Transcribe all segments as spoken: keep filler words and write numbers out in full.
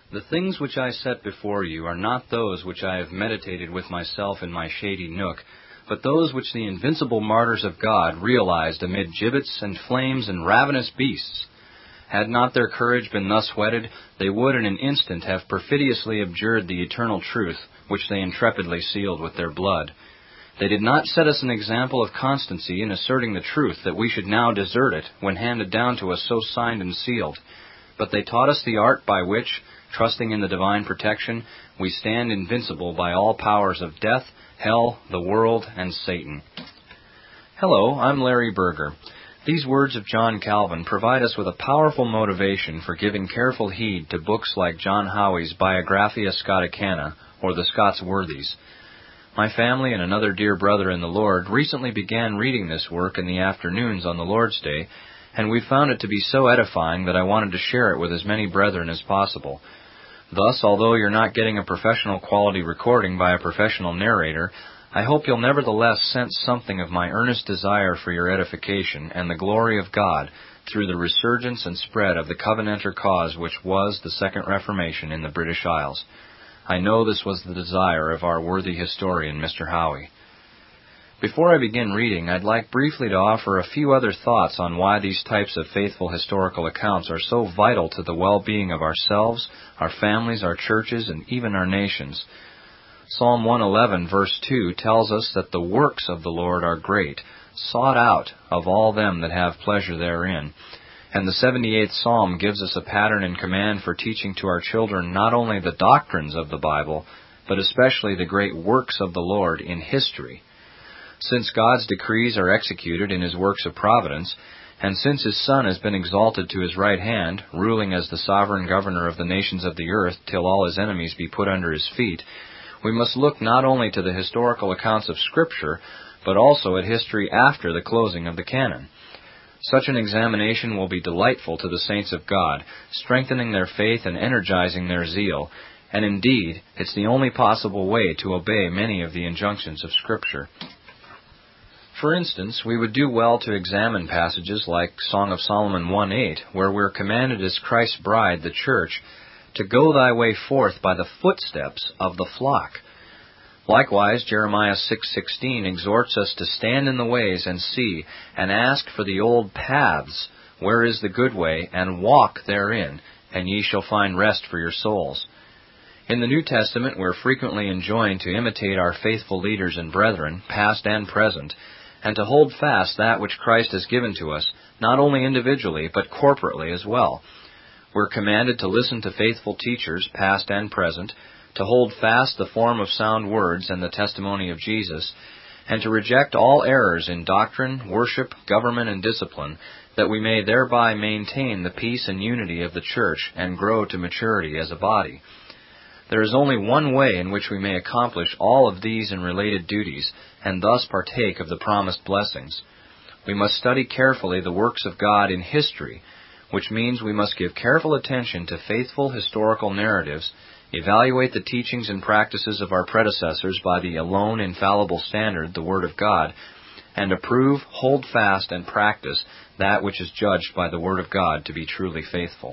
The things which I set before you are not those which I have meditated with myself in my shady nook, but those which the invincible martyrs of God realized amid gibbets and flames and ravenous beasts. Had not their courage been thus whetted, they would in an instant have perfidiously abjured the eternal truth, which they intrepidly sealed with their blood. They did not set us an example of constancy in asserting the truth that we should now desert it, when handed down to us so signed and sealed, but they taught us the art by which, trusting in the divine protection, we stand invincible by all powers of death, hell, the world, and Satan. Hello, I'm Larry Berger. These words of John Calvin provide us with a powerful motivation for giving careful heed to books like John Howey's Biographia Scoticana or the Scots Worthies. My family and another dear brother in the Lord recently began reading this work in the afternoons on the Lord's Day, and we found it to be so edifying that I wanted to share it with as many brethren as possible. Thus, although you're not getting a professional quality recording by a professional narrator, I hope you'll nevertheless sense something of my earnest desire for your edification and the glory of God through the resurgence and spread of the Covenanter cause which was the Second Reformation in the British Isles. I know this was the desire of our worthy historian, Mister Howey. Before I begin reading, I'd like briefly to offer a few other thoughts on why these types of faithful historical accounts are so vital to the well-being of ourselves, our families, our churches, and even our nations. Psalm one eleven, verse two, tells us that the works of the Lord are great, sought out of all them that have pleasure therein. And the seventy-eighth Psalm gives us a pattern and command for teaching to our children not only the doctrines of the Bible, but especially the great works of the Lord in history. Since God's decrees are executed in His works of providence, and since His Son has been exalted to His right hand, ruling as the sovereign governor of the nations of the earth till all His enemies be put under His feet, we must look not only to the historical accounts of Scripture, but also at history after the closing of the canon. Such an examination will be delightful to the saints of God, strengthening their faith and energizing their zeal, and indeed, it's the only possible way to obey many of the injunctions of Scripture. For instance, we would do well to examine passages like Song of Solomon one eight, where we're commanded as Christ's bride, the church, to go thy way forth by the footsteps of the flock. Likewise, Jeremiah six sixteen exhorts us to stand in the ways and see, and ask for the old paths, where is the good way, and walk therein, and ye shall find rest for your souls. In the New Testament, we're frequently enjoined to imitate our faithful leaders and brethren, past and present, and to hold fast that which Christ has given to us, not only individually, but corporately as well. We're commanded to listen to faithful teachers, past and present, to hold fast the form of sound words and the testimony of Jesus, and to reject all errors in doctrine, worship, government, and discipline, that we may thereby maintain the peace and unity of the church and grow to maturity as a body. There is only one way in which we may accomplish all of these and related duties, and thus partake of the promised blessings. We must study carefully the works of God in history, which means we must give careful attention to faithful historical narratives, evaluate the teachings and practices of our predecessors by the alone infallible standard, the Word of God, and approve, hold fast, and practice that which is judged by the Word of God to be truly faithful.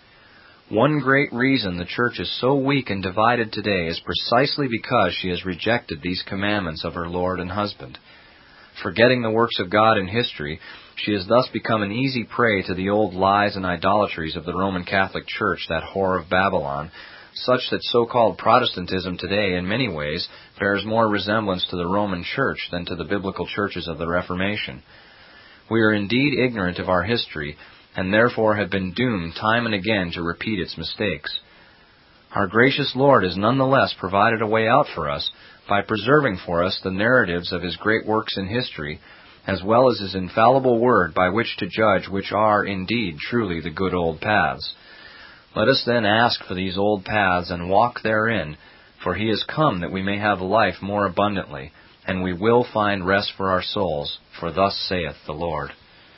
One great reason the church is so weak and divided today is precisely because she has rejected these commandments of her Lord and husband. Forgetting the works of God in history, she has thus become an easy prey to the old lies and idolatries of the Roman Catholic Church, that whore of Babylon, such that so-called Protestantism today in many ways bears more resemblance to the Roman Church than to the biblical churches of the Reformation. We are indeed ignorant of our history, and therefore have been doomed time and again to repeat its mistakes. Our gracious Lord has nonetheless provided a way out for us by preserving for us the narratives of His great works in history, as well as His infallible Word by which to judge which are indeed truly the good old paths. Let us then ask for these old paths and walk therein, for He has come that we may have life more abundantly, and we will find rest for our souls, for thus saith the Lord.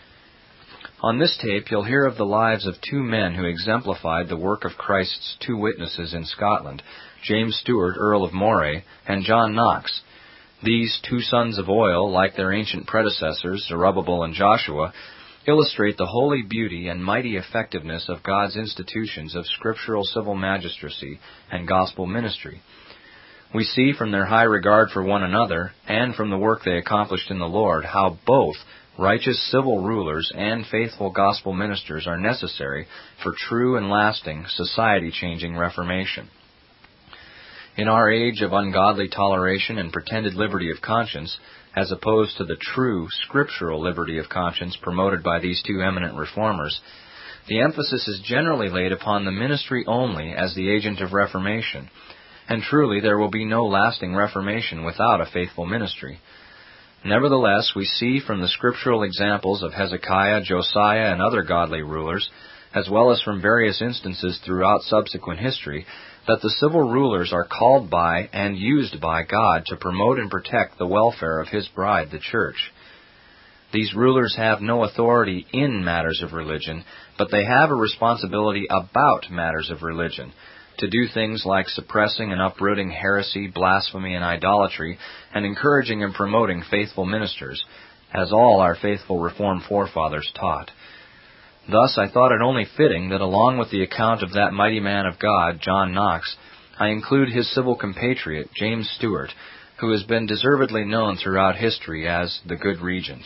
On this tape, you'll hear of the lives of two men who exemplified the work of Christ's two witnesses in Scotland, James Stewart, Earl of Moray, and John Knox. These two sons of oil, like their ancient predecessors, Zerubbabel and Joshua, illustrate the holy beauty and mighty effectiveness of God's institutions of scriptural civil magistracy and gospel ministry. We see from their high regard for one another, and from the work they accomplished in the Lord, how both righteous civil rulers and faithful gospel ministers are necessary for true and lasting, society-changing reformation. In our age of ungodly toleration and pretended liberty of conscience, as opposed to the true scriptural liberty of conscience promoted by these two eminent reformers, the emphasis is generally laid upon the ministry only as the agent of reformation, and truly there will be no lasting reformation without a faithful ministry. Nevertheless, we see from the scriptural examples of Hezekiah, Josiah, and other godly rulers, as well as from various instances throughout subsequent history, that the civil rulers are called by and used by God to promote and protect the welfare of His bride, the church. These rulers have no authority in matters of religion, but they have a responsibility about matters of religion, to do things like suppressing and uprooting heresy, blasphemy, and idolatry, and encouraging and promoting faithful ministers, as all our faithful Reformed forefathers taught. Thus I thought it only fitting that along with the account of that mighty man of God, John Knox, I include his civil compatriot, James Stewart, who has been deservedly known throughout history as the Good Regent.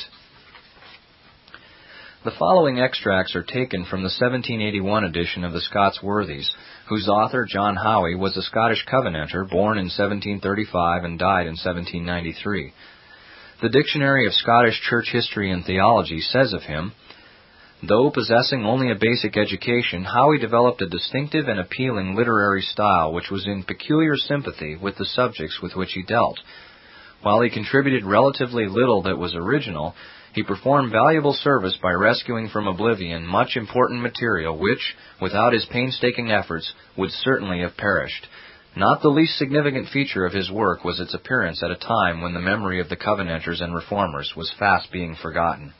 The following extracts are taken from the seventeen eighty-one edition of the Scots Worthies, whose author, John Howie, was a Scottish Covenanter born in seventeen thirty-five and died in seventeen ninety-three. The Dictionary of Scottish Church History and Theology says of him, though possessing only a basic education, Howie developed a distinctive and appealing literary style which was in peculiar sympathy with the subjects with which he dealt. While he contributed relatively little that was original, he performed valuable service by rescuing from oblivion much important material which, without his painstaking efforts, would certainly have perished. Not the least significant feature of his work was its appearance at a time when the memory of the Covenanters and Reformers was fast being forgotten.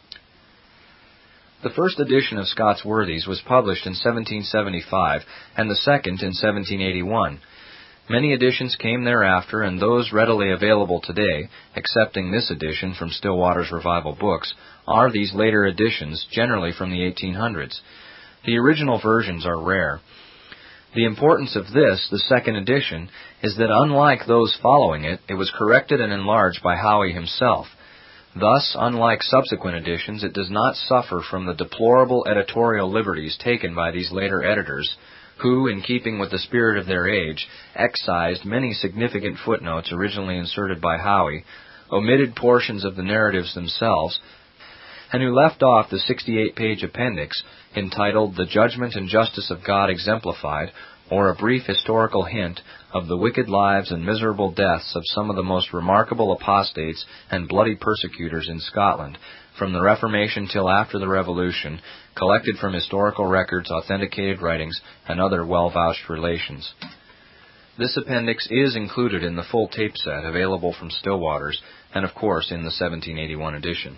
The first edition of Scots Worthies was published in seventeen seventy-five, and the second in seventeen eighty-one. Many editions came thereafter, and those readily available today, excepting this edition from Stillwater's Revival Books, are these later editions, generally from the eighteen hundreds. The original versions are rare. The importance of this, the second edition, is that unlike those following it, it was corrected and enlarged by Howie himself. Thus, unlike subsequent editions, it does not suffer from the deplorable editorial liberties taken by these later editors, who, in keeping with the spirit of their age, excised many significant footnotes originally inserted by Howie, omitted portions of the narratives themselves, and who left off the sixty-eight page appendix entitled The Judgment and Justice of God Exemplified, or a brief historical hint of the wicked lives and miserable deaths of some of the most remarkable apostates and bloody persecutors in Scotland, from the Reformation till after the Revolution, collected from historical records, authenticated writings, and other well-vouched relations. This appendix is included in the full tape set available from Stillwater's, and of course in the seventeen eighty-one edition.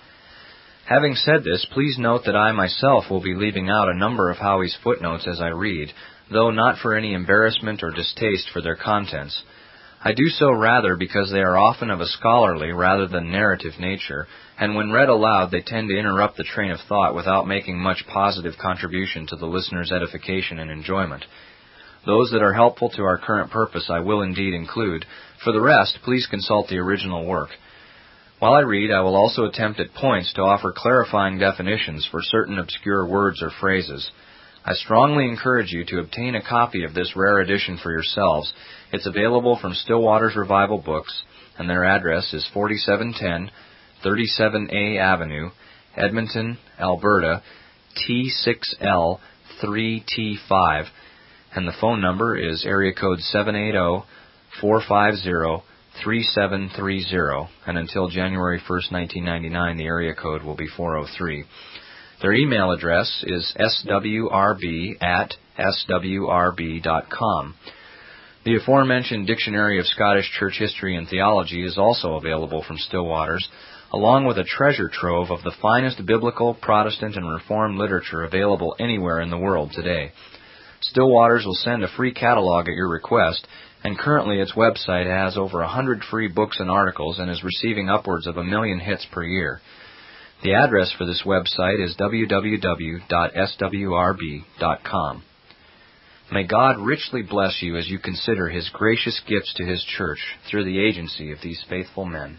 Having said this, please note that I myself will be leaving out a number of Howie's footnotes as I read, though not for any embarrassment or distaste for their contents. I do so rather because they are often of a scholarly rather than narrative nature, and when read aloud they tend to interrupt the train of thought without making much positive contribution to the listener's edification and enjoyment. Those that are helpful to our current purpose I will indeed include. For the rest, please consult the original work. While I read, I will also attempt at points to offer clarifying definitions for certain obscure words or phrases. I strongly encourage you to obtain a copy of this rare edition for yourselves. It's available from Stillwater's Revival Books, and their address is forty-seven ten thirty-seven A Avenue, Edmonton, Alberta, T six L three T five, and the phone number is area code seven eight zero, four five zero, three seven three zero, and until January first, nineteen ninety-nine, the area code will be four oh three. Their email address is s w r b at s w r b dot com. The aforementioned Dictionary of Scottish Church History and Theology is also available from Stillwater's, along with a treasure trove of the finest biblical, Protestant, and Reformed literature available anywhere in the world today. Stillwater's will send a free catalog at your request, and currently its website has over a hundred free books and articles and is receiving upwards of a million hits per year. The address for this website is w w w dot s w r b dot com. May God richly bless you as you consider His gracious gifts to His church through the agency of these faithful men.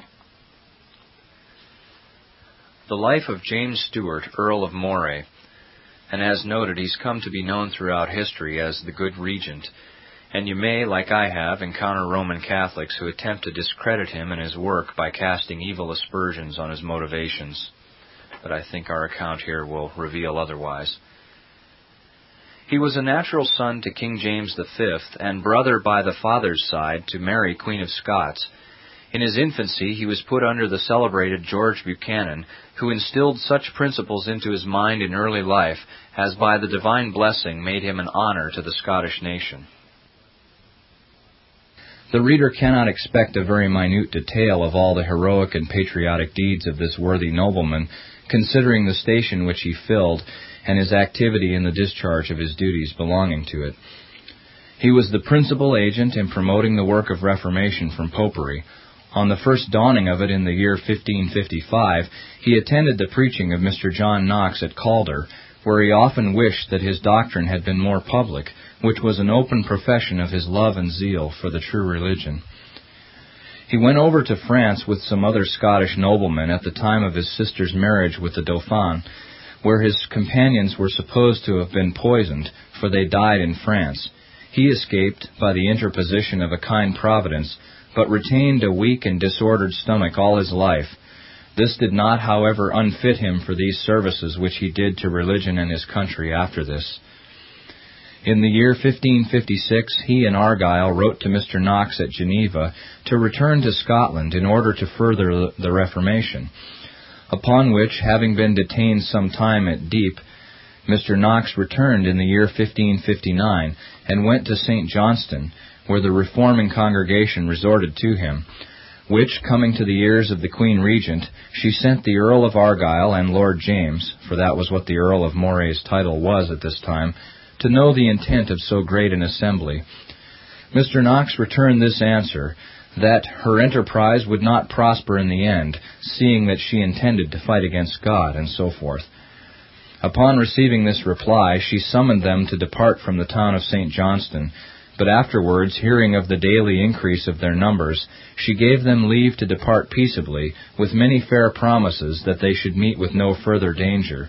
The life of James Stewart, Earl of Moray, and as noted, he's come to be known throughout history as the Good Regent, and you may, like I have, encounter Roman Catholics who attempt to discredit him and his work by casting evil aspersions on his motivations. But I think our account here will reveal otherwise. He was a natural son to King James the Fifth and brother by the father's side to Mary, Queen of Scots. In his infancy, he was put under the celebrated George Buchanan, who instilled such principles into his mind in early life as by the divine blessing made him an honor to the Scottish nation. The reader cannot expect a very minute detail of all the heroic and patriotic deeds of this worthy nobleman, considering the station which he filled and his activity in the discharge of his duties belonging to it. He was the principal agent in promoting the work of Reformation from Popery. On the first dawning of it in the year fifteen fifty-five, he attended the preaching of Mister John Knox at Calder, where he often wished that his doctrine had been more public, which was an open profession of his love and zeal for the true religion. He went over to France with some other Scottish noblemen at the time of his sister's marriage with the Dauphin, where his companions were supposed to have been poisoned, for they died in France. He escaped by the interposition of a kind providence, but retained a weak and disordered stomach all his life. This did not, however, unfit him for these services which he did to religion and his country after this. In the year fifteen fifty-six, he and Argyle wrote to Mister Knox at Geneva to return to Scotland in order to further the Reformation, upon which, having been detained some time at Dieppe, Mister Knox returned in the year fifteen fifty-nine and went to Saint Johnston, where the reforming congregation resorted to him, which, coming to the ears of the Queen Regent, she sent the Earl of Argyle and Lord James, for that was what the Earl of Moray's title was at this time, to know the intent of so great an assembly. Mister Knox returned this answer, that her enterprise would not prosper in the end, seeing that she intended to fight against God, and so forth. Upon receiving this reply, she summoned them to depart from the town of Saint Johnston, but afterwards, hearing of the daily increase of their numbers, she gave them leave to depart peaceably, with many fair promises that they should meet with no further danger.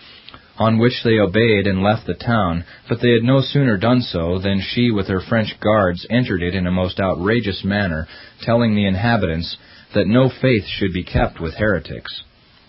On which they obeyed and left the town, but they had no sooner done so than she with her French guards entered it in a most outrageous manner, telling the inhabitants that no faith should be kept with heretics.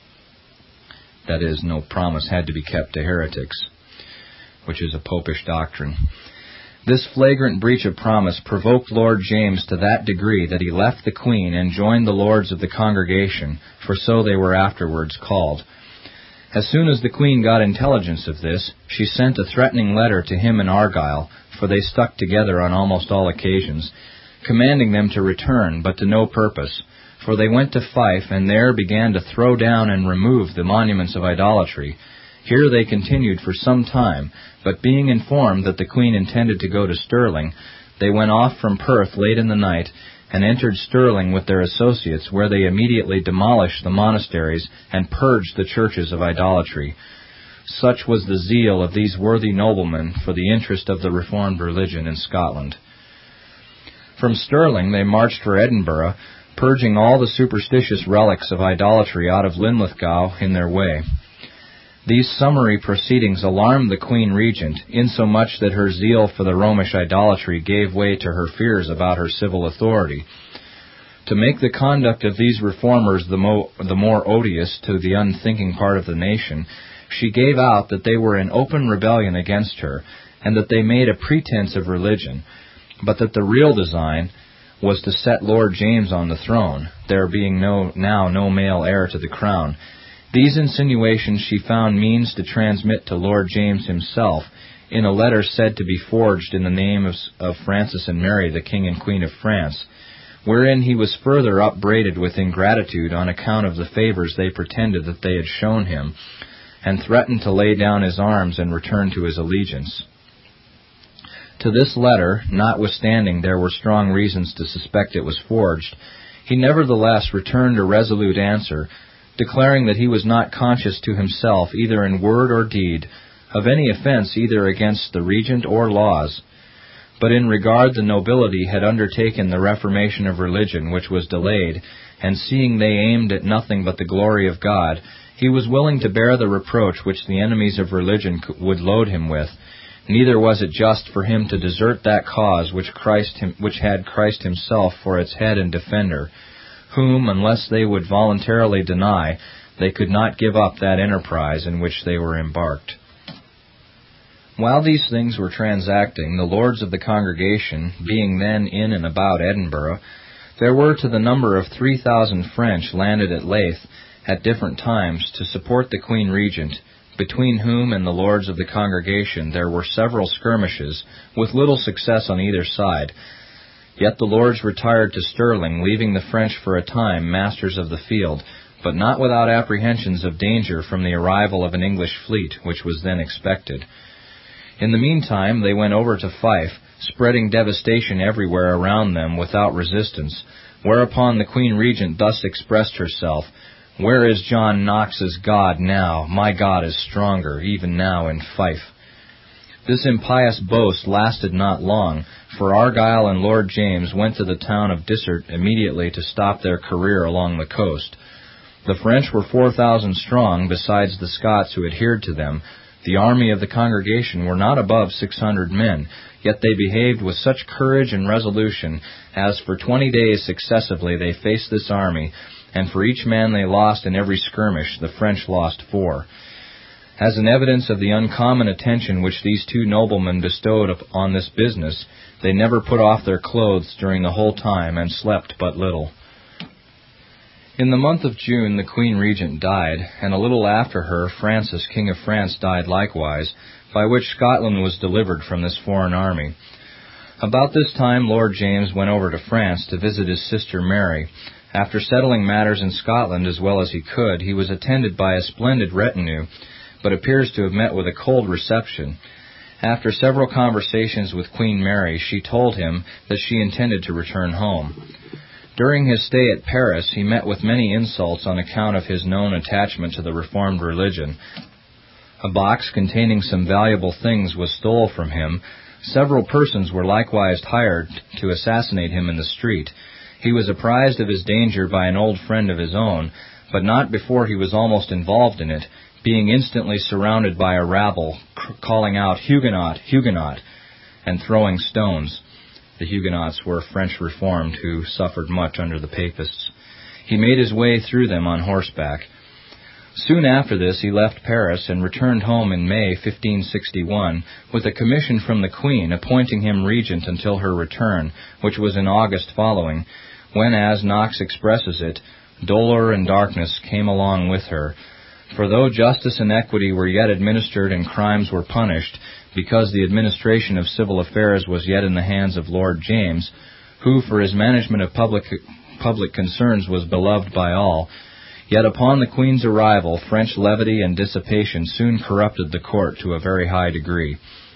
That is, no promise had to be kept to heretics, which is a popish doctrine. This flagrant breach of promise provoked Lord James to that degree that he left the Queen and joined the lords of the congregation, for so they were afterwards called. As soon as the Queen got intelligence of this, she sent a threatening letter to him and Argyle, for they stuck together on almost all occasions, commanding them to return, but to no purpose, for they went to Fife, and there began to throw down and remove the monuments of idolatry. Here they continued for some time, but being informed that the Queen intended to go to Stirling, they went off from Perth late in the night, and entered Stirling with their associates, where they immediately demolished the monasteries and purged the churches of idolatry. Such was the zeal of these worthy noblemen for the interest of the Reformed religion in Scotland. From Stirling they marched for Edinburgh, purging all the superstitious relics of idolatry out of Linlithgow in their way. These summary proceedings alarmed the Queen Regent, insomuch that her zeal for the Romish idolatry gave way to her fears about her civil authority. To make the conduct of these reformers the, mo- the more odious to the unthinking part of the nation, she gave out that they were in open rebellion against her, and that they made a pretense of religion, but that the real design was to set Lord James on the throne, there being no, now no male heir to the crown. These insinuations she found means to transmit to Lord James himself in a letter said to be forged in the name of, of Francis and Mary, the King and Queen of France, wherein he was further upbraided with ingratitude on account of the favors they pretended that they had shown him, and threatened to lay down his arms and return to his allegiance. To this letter, notwithstanding there were strong reasons to suspect it was forged, he nevertheless returned a resolute answer, declaring that he was not conscious to himself, either in word or deed, of any offence either against the regent or laws, but in regard the nobility had undertaken the reformation of religion, which was delayed, and seeing they aimed at nothing but the glory of God, he was willing to bear the reproach which the enemies of religion would load him with. Neither was it just for him to desert that cause which Christ, which had Christ himself for its head and defender, whom, unless they would voluntarily deny, they could not give up that enterprise in which they were embarked. While these things were transacting, the lords of the congregation, being then in and about Edinburgh, there were to the number of three thousand French landed at Leith at different times to support the Queen Regent, between whom and the lords of the congregation there were several skirmishes, with little success on either side. Yet the lords retired to Stirling, leaving the French for a time masters of the field, but not without apprehensions of danger from the arrival of an English fleet, which was then expected. In the meantime they went over to Fife, spreading devastation everywhere around them without resistance, whereupon the Queen Regent thus expressed herself, "Where is John Knox's God now? My God is stronger, even now in Fife." This impious boast lasted not long, for Argyle and Lord James went to the town of Dysart immediately to stop their career along the coast. The French were four thousand strong, besides the Scots who adhered to them. The army of the congregation were not above six hundred men, yet they behaved with such courage and resolution as for twenty days successively they faced this army, and for each man they lost in every skirmish the French lost four. As an evidence of the uncommon attention which these two noblemen bestowed on this business, they never put off their clothes during the whole time, and slept but little. In the month of June the Queen Regent died, and a little after her Francis, King of France, died likewise, by which Scotland was delivered from this foreign army. About this time Lord James went over to France to visit his sister Mary. After settling matters in Scotland as well as he could, he was attended by a splendid retinue, but appears to have met with a cold reception. After several conversations with Queen Mary, she told him that she intended to return home. During his stay at Paris, he met with many insults on account of his known attachment to the Reformed religion. A box containing some valuable things was stole from him. Several persons were likewise hired to assassinate him in the street. He was apprised of his danger by an old friend of his own, but not before he was almost involved in it, being instantly surrounded by a rabble, c- calling out, "Huguenot, Huguenot," and throwing stones. The Huguenots were French Reformed who suffered much under the Papists. He made his way through them on horseback. Soon after this he left Paris and returned home in May fifteen sixty-one with a commission from the Queen appointing him regent until her return, which was in August following, when, as Knox expresses it, "Dolor and darkness came along with her." For though justice and equity were yet administered and crimes were punished, because the administration of civil affairs was yet in the hands of Lord James, who for his management of public public concerns was beloved by all, yet upon the Queen's arrival French levity and dissipation soon corrupted the court to a very high degree.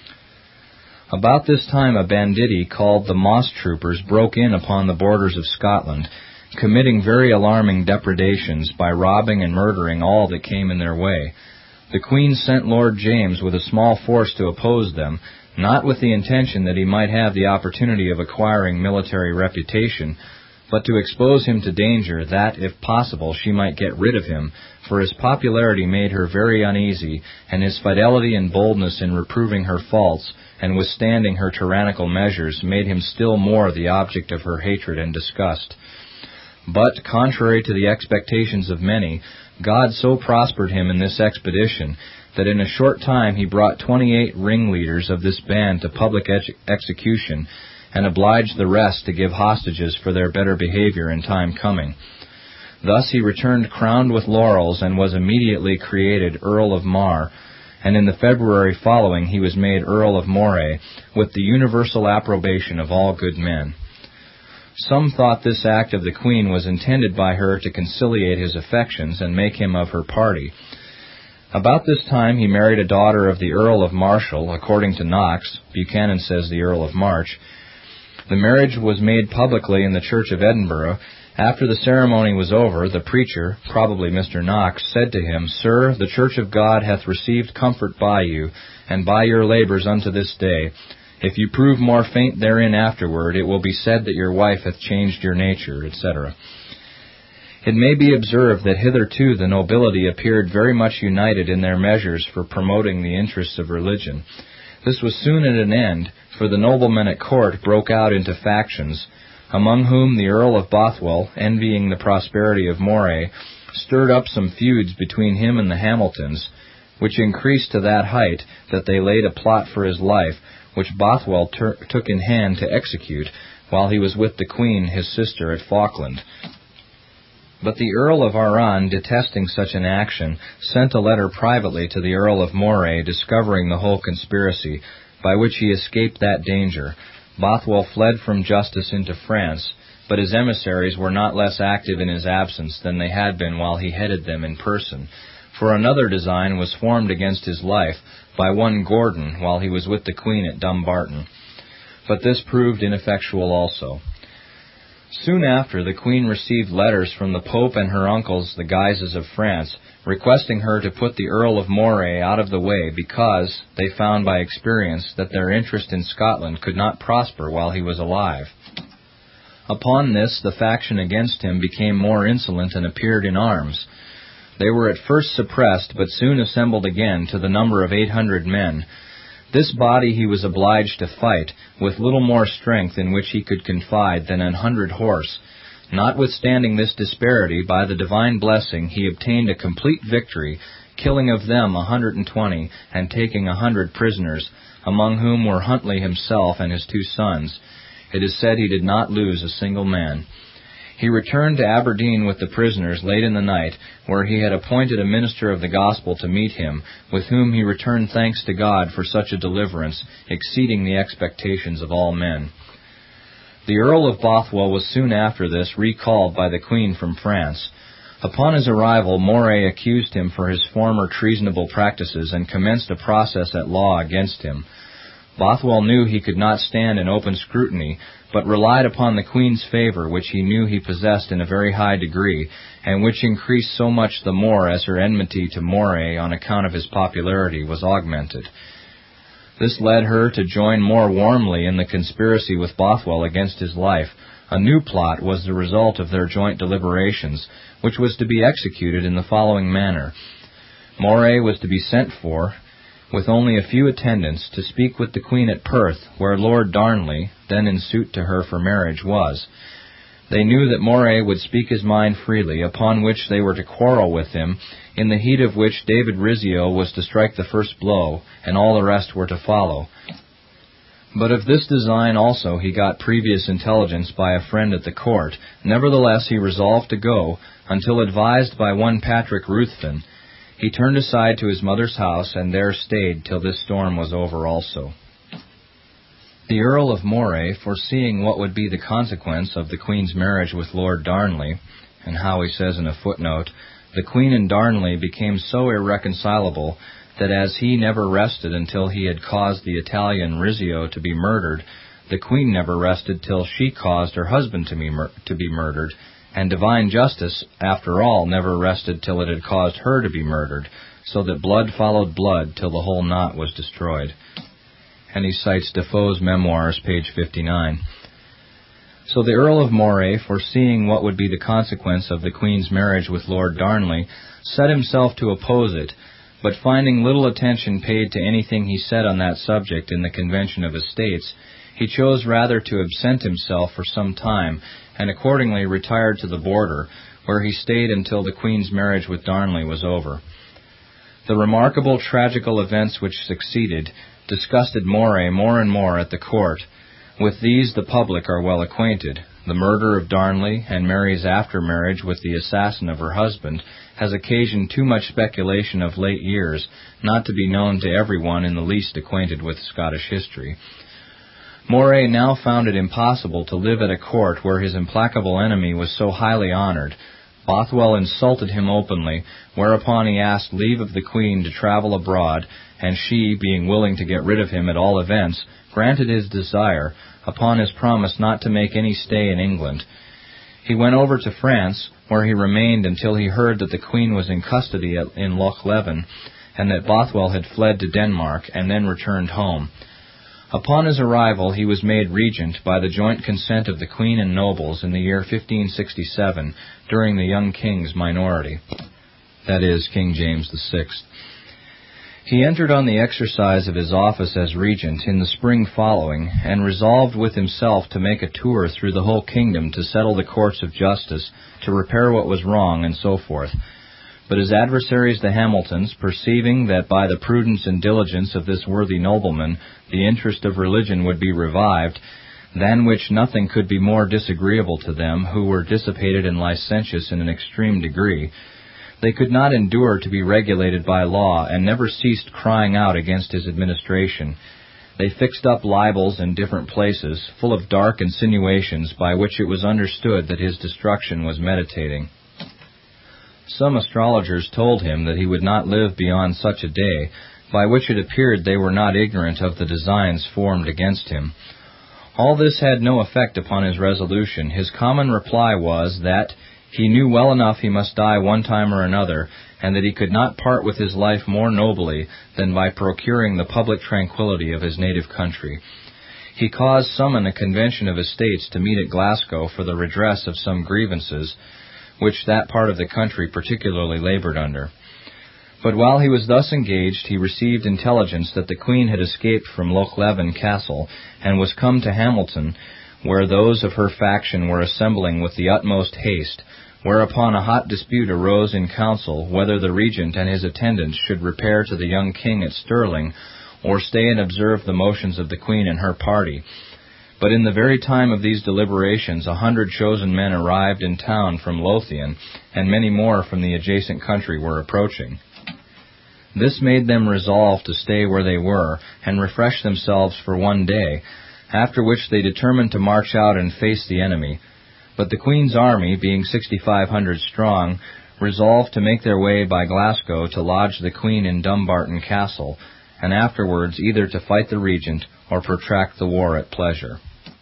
About this time a banditti called the Moss Troopers broke in upon the borders of Scotland, committing very alarming depredations by robbing and murdering all that came in their way. The Queen sent Lord James with a small force to oppose them, not with the intention that he might have the opportunity of acquiring military reputation, but to expose him to danger that, if possible, she might get rid of him, for his popularity made her very uneasy, and his fidelity and boldness in reproving her faults and withstanding her tyrannical measures made him still more the object of her hatred and disgust. But, contrary to the expectations of many, God so prospered him in this expedition that in a short time he brought twenty-eight ringleaders of this band to public ex- execution and obliged the rest to give hostages for their better behavior in time coming. Thus he returned crowned with laurels and was immediately created Earl of Mar, and in the February following he was made Earl of Moray, with the universal approbation of all good men. Some thought this act of the Queen was intended by her to conciliate his affections and make him of her party. About this time he married a daughter of the Earl of Marshall, according to Knox. Buchanan says the Earl of March. The marriage was made publicly in the Church of Edinburgh, After the ceremony was over, the preacher, probably Mister Knox, said to him, "Sir, the Church of God hath received comfort by you, and by your labors unto this day. If you prove more faint therein afterward, it will be said that your wife hath changed your nature," et cetera. It may be observed that hitherto the nobility appeared very much united in their measures for promoting the interests of religion. This was soon at an end, for the noblemen at court broke out into factions, among whom the Earl of Bothwell, envying the prosperity of Moray, stirred up some feuds between him and the Hamiltons, which increased to that height that they laid a plot for his life, which Bothwell ter- took in hand to execute, while he was with the Queen, his sister, at Falkland. But the Earl of Arran, detesting such an action, sent a letter privately to the Earl of Moray, discovering the whole conspiracy, by which he escaped that danger. Bothwell fled from justice into France, but his emissaries were not less active in his absence than they had been while he headed them in person, for another design was formed against his life by one Gordon while he was with the Queen at Dumbarton. But this proved ineffectual also. Soon after, the Queen received letters from the Pope and her uncles, the Guises of France, requesting her to put the Earl of Moray out of the way because they found by experience that their interest in Scotland could not prosper while he was alive. Upon this, the faction against him became more insolent and appeared in arms. They were at first suppressed, but soon assembled again to the number of eight hundred men. This body he was obliged to fight, with little more strength in which he could confide than an hundred horse. Notwithstanding this disparity, by the divine blessing he obtained a complete victory, killing of them a hundred and twenty, and taking a hundred prisoners, among whom were Huntley himself and his two sons. It is said he did not lose a single man. He returned to Aberdeen with the prisoners late in the night, where he had appointed a minister of the gospel to meet him, with whom he returned thanks to God for such a deliverance, exceeding the expectations of all men. The Earl of Bothwell was soon after this recalled by the Queen from France. Upon his arrival, Moray accused him for his former treasonable practices and commenced a process at law against him. Bothwell knew he could not stand an open scrutiny, but relied upon the Queen's favour, which he knew he possessed in a very high degree, and which increased so much the more as her enmity to Moray, on account of his popularity, was augmented. This led her to join more warmly in the conspiracy with Bothwell against his life. A new plot was the result of their joint deliberations, which was to be executed in the following manner. Moray was to be sent for, with only a few attendants, to speak with the Queen at Perth, where Lord Darnley, then in suit to her for marriage, was. They knew that Moray would speak his mind freely, upon which they were to quarrel with him, in the heat of which David Rizzio was to strike the first blow, and all the rest were to follow. But of this design also he got previous intelligence by a friend at the court. Nevertheless he resolved to go, until advised by one Patrick Ruthven. He turned aside to his mother's house, and there stayed till this storm was over also. The Earl of Moray, foreseeing what would be the consequence of the Queen's marriage with Lord Darnley, and how he says in a footnote, the Queen and Darnley became so irreconcilable that as he never rested until he had caused the Italian Rizzio to be murdered, the Queen never rested till she caused her husband to be, mur- to be murdered, and divine justice, after all, never rested till it had caused her to be murdered, so that blood followed blood till the whole knot was destroyed. And he cites Defoe's Memoirs, page fifty-nine. So the Earl of Moray, foreseeing what would be the consequence of the Queen's marriage with Lord Darnley, set himself to oppose it, but finding little attention paid to anything he said on that subject in the Convention of Estates, he chose rather to absent himself for some time, and accordingly retired to the border, where he stayed until the Queen's marriage with Darnley was over. The remarkable tragical events which succeeded disgusted Moray more and more at the court. With these the public are well acquainted. The murder of Darnley, and Mary's after-marriage with the assassin of her husband, has occasioned too much speculation of late years not to be known to everyone in the least acquainted with Scottish history. Moray now found it impossible to live at a court where his implacable enemy was so highly honoured. Bothwell insulted him openly, whereupon he asked leave of the Queen to travel abroad, and she, being willing to get rid of him at all events, granted his desire, upon his promise not to make any stay in England. He went over to France, where he remained until he heard that the Queen was in custody at, in Loch Leven, and that Bothwell had fled to Denmark, and then returned home. Upon his arrival he was made regent by the joint consent of the Queen and nobles in the year fifteen sixty-seven, during the young king's minority, that is, King James the Sixth. He entered on the exercise of his office as regent in the spring following, and resolved with himself to make a tour through the whole kingdom to settle the courts of justice, to repair what was wrong, and so forth. But his adversaries the Hamiltons, perceiving that by the prudence and diligence of this worthy nobleman the interest of religion would be revived, than which nothing could be more disagreeable to them, who were dissipated and licentious in an extreme degree, they could not endure to be regulated by law, and never ceased crying out against his administration. They fixed up libels in different places, full of dark insinuations, by which it was understood that his destruction was meditating. Some astrologers told him that he would not live beyond such a day, by which it appeared they were not ignorant of the designs formed against him. All this had no effect upon his resolution. His common reply was, that he knew well enough he must die one time or another, and that he could not part with his life more nobly than by procuring the public tranquillity of his native country. He caused summon a convention of estates to meet at Glasgow for the redress of some grievances, which that part of the country particularly laboured under. But while he was thus engaged, he received intelligence that the Queen had escaped from Loch Leven Castle, and was come to Hamilton, where those of her faction were assembling with the utmost haste, whereupon a hot dispute arose in council whether the regent and his attendants should repair to the young king at Stirling, or stay and observe the motions of the Queen and her party. But in the very time of these deliberations a hundred chosen men arrived in town from Lothian, and many more from the adjacent country were approaching. This made them resolve to stay where they were, and refresh themselves for one day, after which they determined to march out and face the enemy. But the Queen's army, being sixty-five hundred strong, resolved to make their way by Glasgow to lodge the Queen in Dumbarton Castle, and afterwards either to fight the regent or protract the war at pleasure.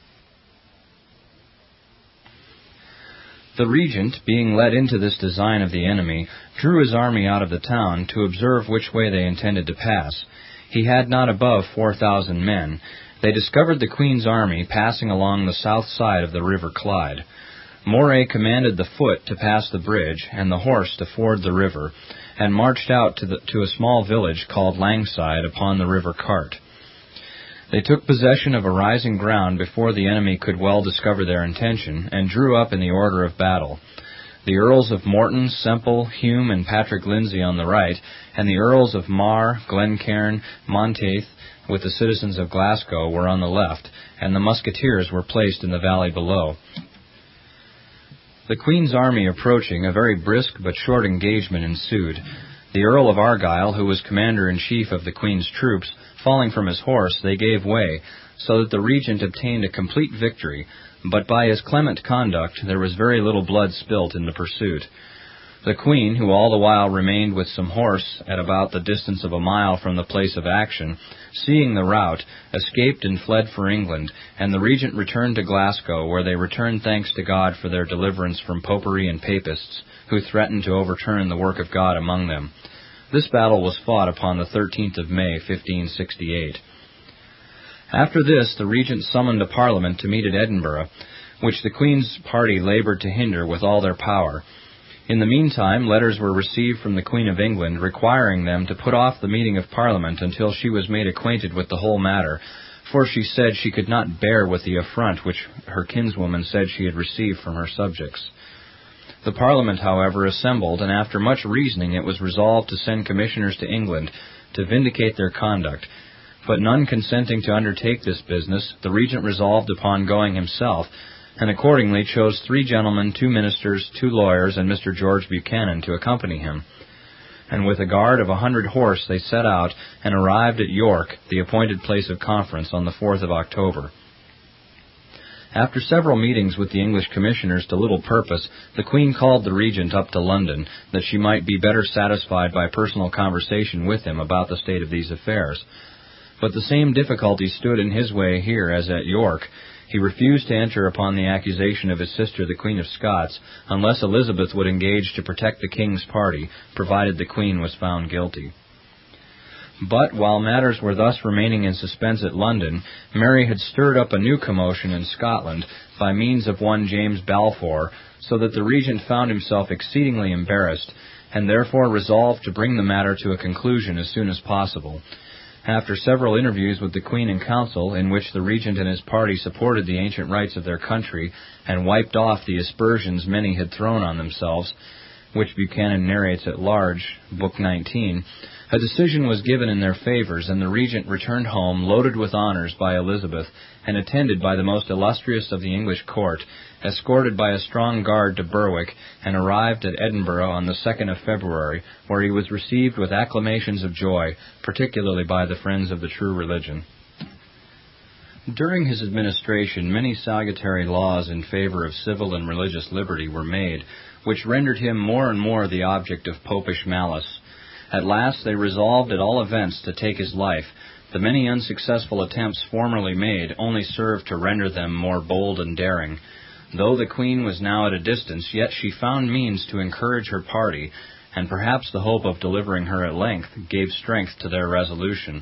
The regent, being led into this design of the enemy, drew his army out of the town to observe which way they intended to pass. He had not above four thousand men. They discovered the Queen's army passing along the south side of the river Clyde. Moray commanded the foot to pass the bridge, and the horse to ford the river, and marched out to, the, to a small village called Langside upon the river Cart. They took possession of a rising ground before the enemy could well discover their intention, and drew up in the order of battle. The Earls of Morton, Semple, Hume, and Patrick Lindsay on the right, and the Earls of Mar, Glencairn, Monteith, with the citizens of Glasgow, were on the left, and the musketeers were placed in the valley below. The Queen's army approaching, a very brisk but short engagement ensued. The Earl of Argyle, who was commander-in-chief of the Queen's troops, falling from his horse, they gave way, so that the regent obtained a complete victory, but by his clement conduct there was very little blood spilt in the pursuit. The Queen, who all the while remained with some horse at about the distance of a mile from the place of action, seeing the rout, escaped and fled for England, and the regent returned to Glasgow, where they returned thanks to God for their deliverance from popery and papists, who threatened to overturn the work of God among them. This battle was fought upon the thirteenth of May, fifteen sixty-eight. After this, the regent summoned a parliament to meet at Edinburgh, which the Queen's party laboured to hinder with all their power. In the meantime, letters were received from the Queen of England requiring them to put off the meeting of Parliament until she was made acquainted with the whole matter, for she said she could not bear with the affront which her kinswoman said she had received from her subjects. The Parliament, however, assembled, and after much reasoning it was resolved to send commissioners to England to vindicate their conduct. But none consenting to undertake this business, the regent resolved upon going himself, and accordingly chose three gentlemen, two ministers, two lawyers, and Mister George Buchanan to accompany him. And with a guard of a hundred horse they set out, and arrived at York, the appointed place of conference, on the fourth of October. After several meetings with the English commissioners to little purpose, the Queen called the regent up to London, that she might be better satisfied by personal conversation with him about the state of these affairs. But the same difficulty stood in his way here as at York. He refused to enter upon the accusation of his sister, the Queen of Scots, unless Elizabeth would engage to protect the king's party, provided the Queen was found guilty. But while matters were thus remaining in suspense at London, Mary had stirred up a new commotion in Scotland by means of one James Balfour, so that the regent found himself exceedingly embarrassed, and therefore resolved to bring the matter to a conclusion as soon as possible. After several interviews with the Queen in Council, in which the regent and his party supported the ancient rights of their country and wiped off the aspersions many had thrown on themselves, which Buchanan narrates at large, Book nineteen, a decision was given in their favors, and the regent returned home loaded with honors by Elizabeth, and attended by the most illustrious of the English court, escorted by a strong guard to Berwick, and arrived at Edinburgh on the second of February, where he was received with acclamations of joy, particularly by the friends of the true religion. During his administration, many salutary laws in favor of civil and religious liberty were made, which rendered him more and more the object of popish malice. At last they resolved at all events to take his life. The many unsuccessful attempts formerly made only served to render them more bold and daring. Though the Queen was now at a distance, yet she found means to encourage her party, and perhaps the hope of delivering her at length gave strength to their resolution.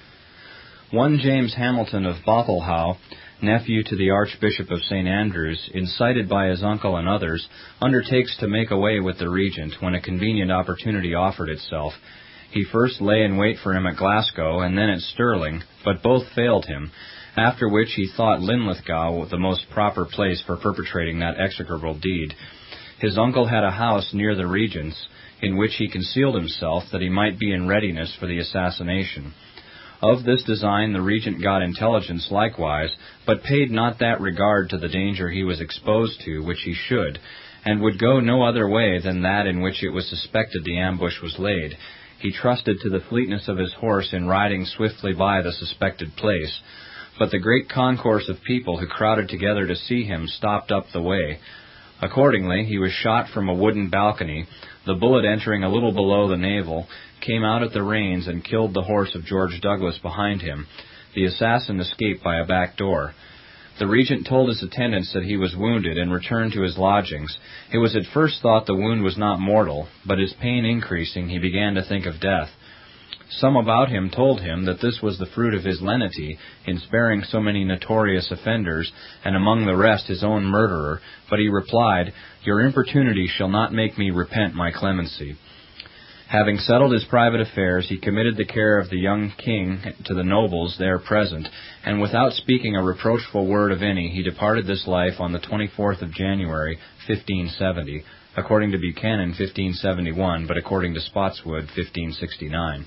One James Hamilton of Bothwell, nephew to the Archbishop of Saint Andrews, incited by his uncle and others, undertakes to make away with the regent when a convenient opportunity offered itself. He first lay in wait for him at Glasgow and then at Stirling, but both failed him, after which he thought Linlithgow the most proper place for perpetrating that execrable deed. His uncle had a house near the regent's, in which he concealed himself that he might be in readiness for the assassination. Of this design the regent got intelligence likewise, but paid not that regard to the danger he was exposed to which he should, and would go no other way than that in which it was suspected the ambush was laid. He trusted to the fleetness of his horse in riding swiftly by the suspected place, but the great concourse of people who crowded together to see him stopped up the way. Accordingly, he was shot from a wooden balcony. The bullet, entering a little below the navel, came out at the reins and killed the horse of George Douglas behind him. The assassin escaped by a back door. The regent told his attendants that he was wounded and returned to his lodgings. It was at first thought the wound was not mortal, but his pain increasing, he began to think of death. Some about him told him that this was the fruit of his lenity in sparing so many notorious offenders, and among the rest his own murderer, but he replied, "Your importunity shall not make me repent my clemency." Having settled his private affairs, he committed the care of the young king to the nobles there present, and without speaking a reproachful word of any, he departed this life on the twenty-fourth of January, fifteen seventy, according to Buchanan, fifteen seventy-one, but according to Spotswood, fifteen sixty-nine.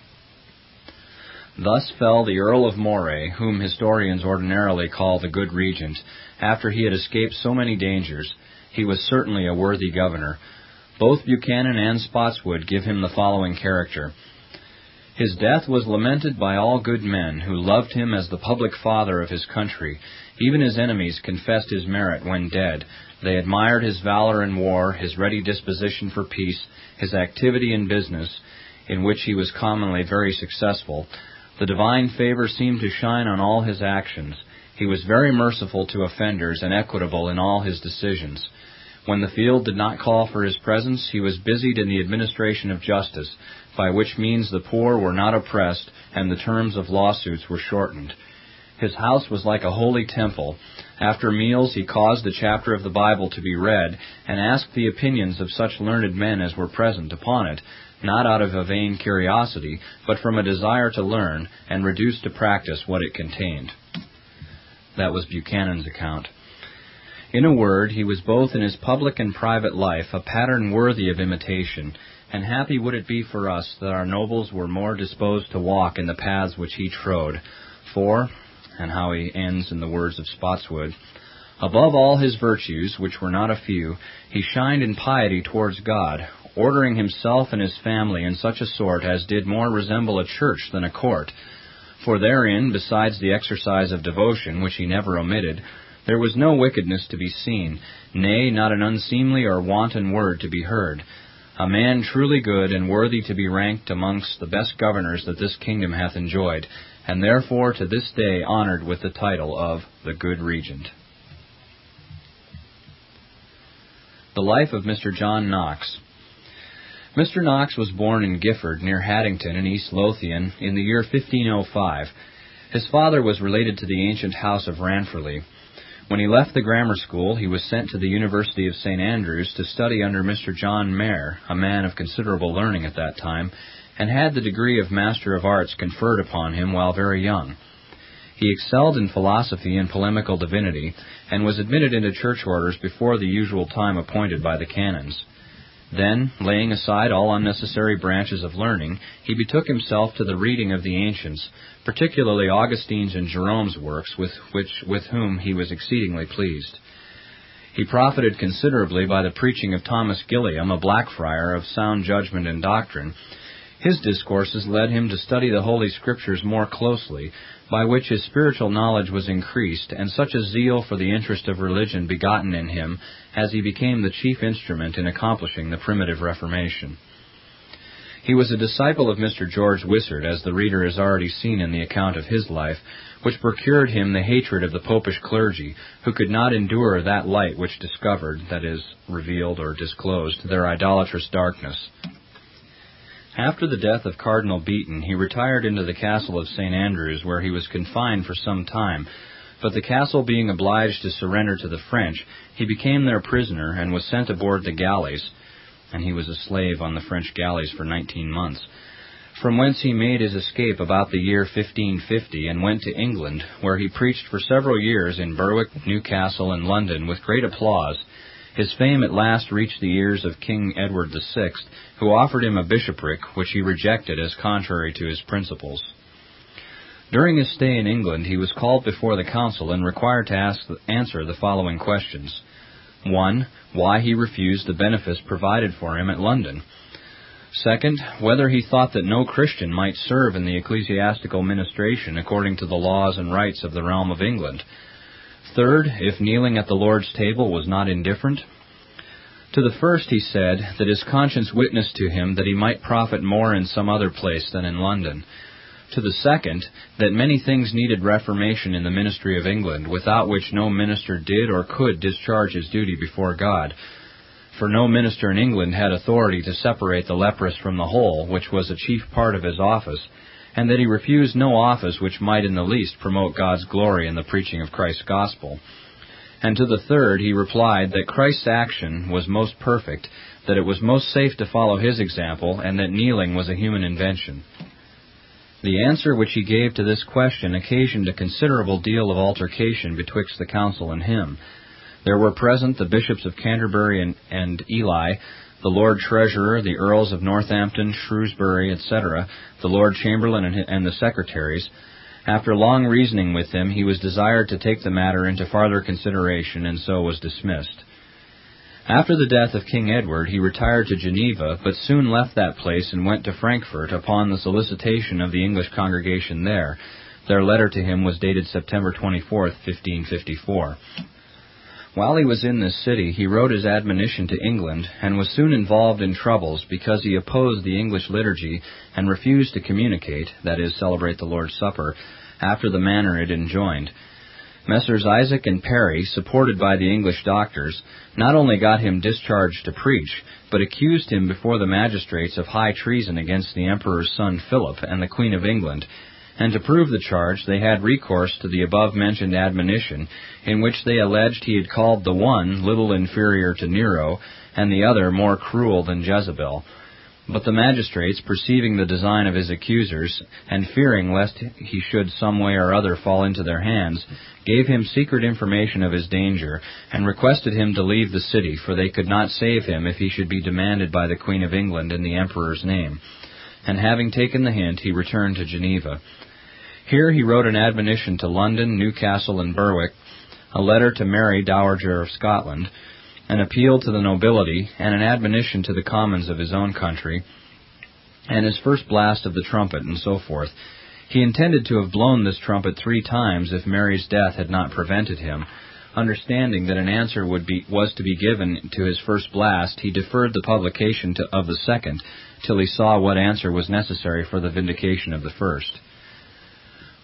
Thus fell the Earl of Moray, whom historians ordinarily call the good regent, after he had escaped so many dangers. He was certainly a worthy governor. Both Buchanan and Spotswood give him the following character. His death was lamented by all good men, who loved him as the public father of his country. Even his enemies confessed his merit when dead. They admired his valor in war, his ready disposition for peace, his activity in business, in which he was commonly very successful. The divine favor seemed to shine on all his actions. He was very merciful to offenders and equitable in all his decisions. When the field did not call for his presence, he was busied in the administration of justice, by which means the poor were not oppressed and the terms of lawsuits were shortened. His house was like a holy temple. After meals he caused a chapter of the Bible to be read, and asked the opinions of such learned men as were present upon it, not out of a vain curiosity, but from a desire to learn, and reduce to practice what it contained. That was Buchanan's account. In a word, he was both in his public and private life a pattern worthy of imitation, and happy would it be for us that our nobles were more disposed to walk in the paths which he trode. For, and how he ends in the words of Spotswood, above all his virtues, which were not a few, he shined in piety towards God, ordering himself and his family in such a sort as did more resemble a church than a court. For therein, besides the exercise of devotion, which he never omitted, there was no wickedness to be seen, nay, not an unseemly or wanton word to be heard. A man truly good and worthy to be ranked amongst the best governors that this kingdom hath enjoyed, and therefore to this day honored with the title of the Good Regent. The life of Mister John Knox. Mister Knox was born in Gifford, near Haddington in East Lothian, in the year fifteen oh five. His father was related to the ancient house of Ranfurly. When he left the grammar school, he was sent to the University of Saint Andrews to study under Mister John Mair, a man of considerable learning at that time, and had the degree of Master of Arts conferred upon him while very young. He excelled in philosophy and polemical divinity, and was admitted into church orders before the usual time appointed by the canons. Then, laying aside all unnecessary branches of learning, he betook himself to the reading of the ancients, particularly Augustine's and Jerome's works, with which with whom he was exceedingly pleased. He profited considerably by the preaching of Thomas Gilliam, a Blackfriar of sound judgment and doctrine. His discourses led him to study the Holy Scriptures more closely, by which his spiritual knowledge was increased, and such a zeal for the interest of religion begotten in him, as he became the chief instrument in accomplishing the primitive Reformation. He was a disciple of Mister George Wishart, as the reader has already seen in the account of his life, which procured him the hatred of the popish clergy, who could not endure that light which discovered, that is, revealed or disclosed, their idolatrous darkness. After the death of Cardinal Beaton, he retired into the castle of Saint Andrews, where he was confined for some time, but the castle being obliged to surrender to the French, he became their prisoner and was sent aboard the galleys, and he was a slave on the French galleys for nineteen months, from whence he made his escape about the year fifteen fifty and went to England, where he preached for several years in Berwick, Newcastle, and London with great applause. His fame at last reached the ears of King Edward the Sixth, who offered him a bishopric, which he rejected as contrary to his principles. During his stay in England, he was called before the council and required to ask, answer the following questions. One, why he refused the benefice provided for him at London. Second, whether he thought that no Christian might serve in the ecclesiastical ministration according to the laws and rights of the realm of England. Third, if kneeling at the Lord's table was not indifferent. To the first he said that his conscience witnessed to him that he might profit more in some other place than in London. To the second, that many things needed reformation in the ministry of England, without which no minister did or could discharge his duty before God. For no minister in England had authority to separate the leprous from the whole, which was a chief part of his office, and that he refused no office which might in the least promote God's glory in the preaching of Christ's gospel. And to the third he replied that Christ's action was most perfect, that it was most safe to follow his example, and that kneeling was a human invention. The answer which he gave to this question occasioned a considerable deal of altercation betwixt the council and him. There were present the bishops of Canterbury and, and Ely, the Lord Treasurer, the Earls of Northampton, Shrewsbury, et cetera, the Lord Chamberlain and, and the secretaries. After long reasoning with them, he was desired to take the matter into farther consideration, and so was dismissed. After the death of King Edward, he retired to Geneva, but soon left that place and went to Frankfurt upon the solicitation of the English congregation there. Their letter to him was dated September twenty-fourth, fifteen fifty-four. While he was in this city, he wrote his admonition to England, and was soon involved in troubles because he opposed the English liturgy and refused to communicate, that is, celebrate the Lord's Supper, after the manner it enjoined. Messrs. Isaac and Perry, supported by the English doctors, not only got him discharged to preach, but accused him before the magistrates of high treason against the Emperor's son Philip and the Queen of England, and to prove the charge they had recourse to the above-mentioned admonition, in which they alleged he had called the one little inferior to Nero, and the other more cruel than Jezebel. But the magistrates, perceiving the design of his accusers, and fearing lest he should some way or other fall into their hands, gave him secret information of his danger, and requested him to leave the city, for they could not save him if he should be demanded by the Queen of England in the Emperor's name. And having taken the hint, he returned to Geneva. Here he wrote an admonition to London, Newcastle, and Berwick, a letter to Mary, Dowager of Scotland, an appeal to the nobility, and an admonition to the commons of his own country, and his first blast of the trumpet, and so forth. He intended to have blown this trumpet three times if Mary's death had not prevented him. Understanding that an answer would be was to be given to his first blast, he deferred the publication to, of the second, till he saw what answer was necessary for the vindication of the first.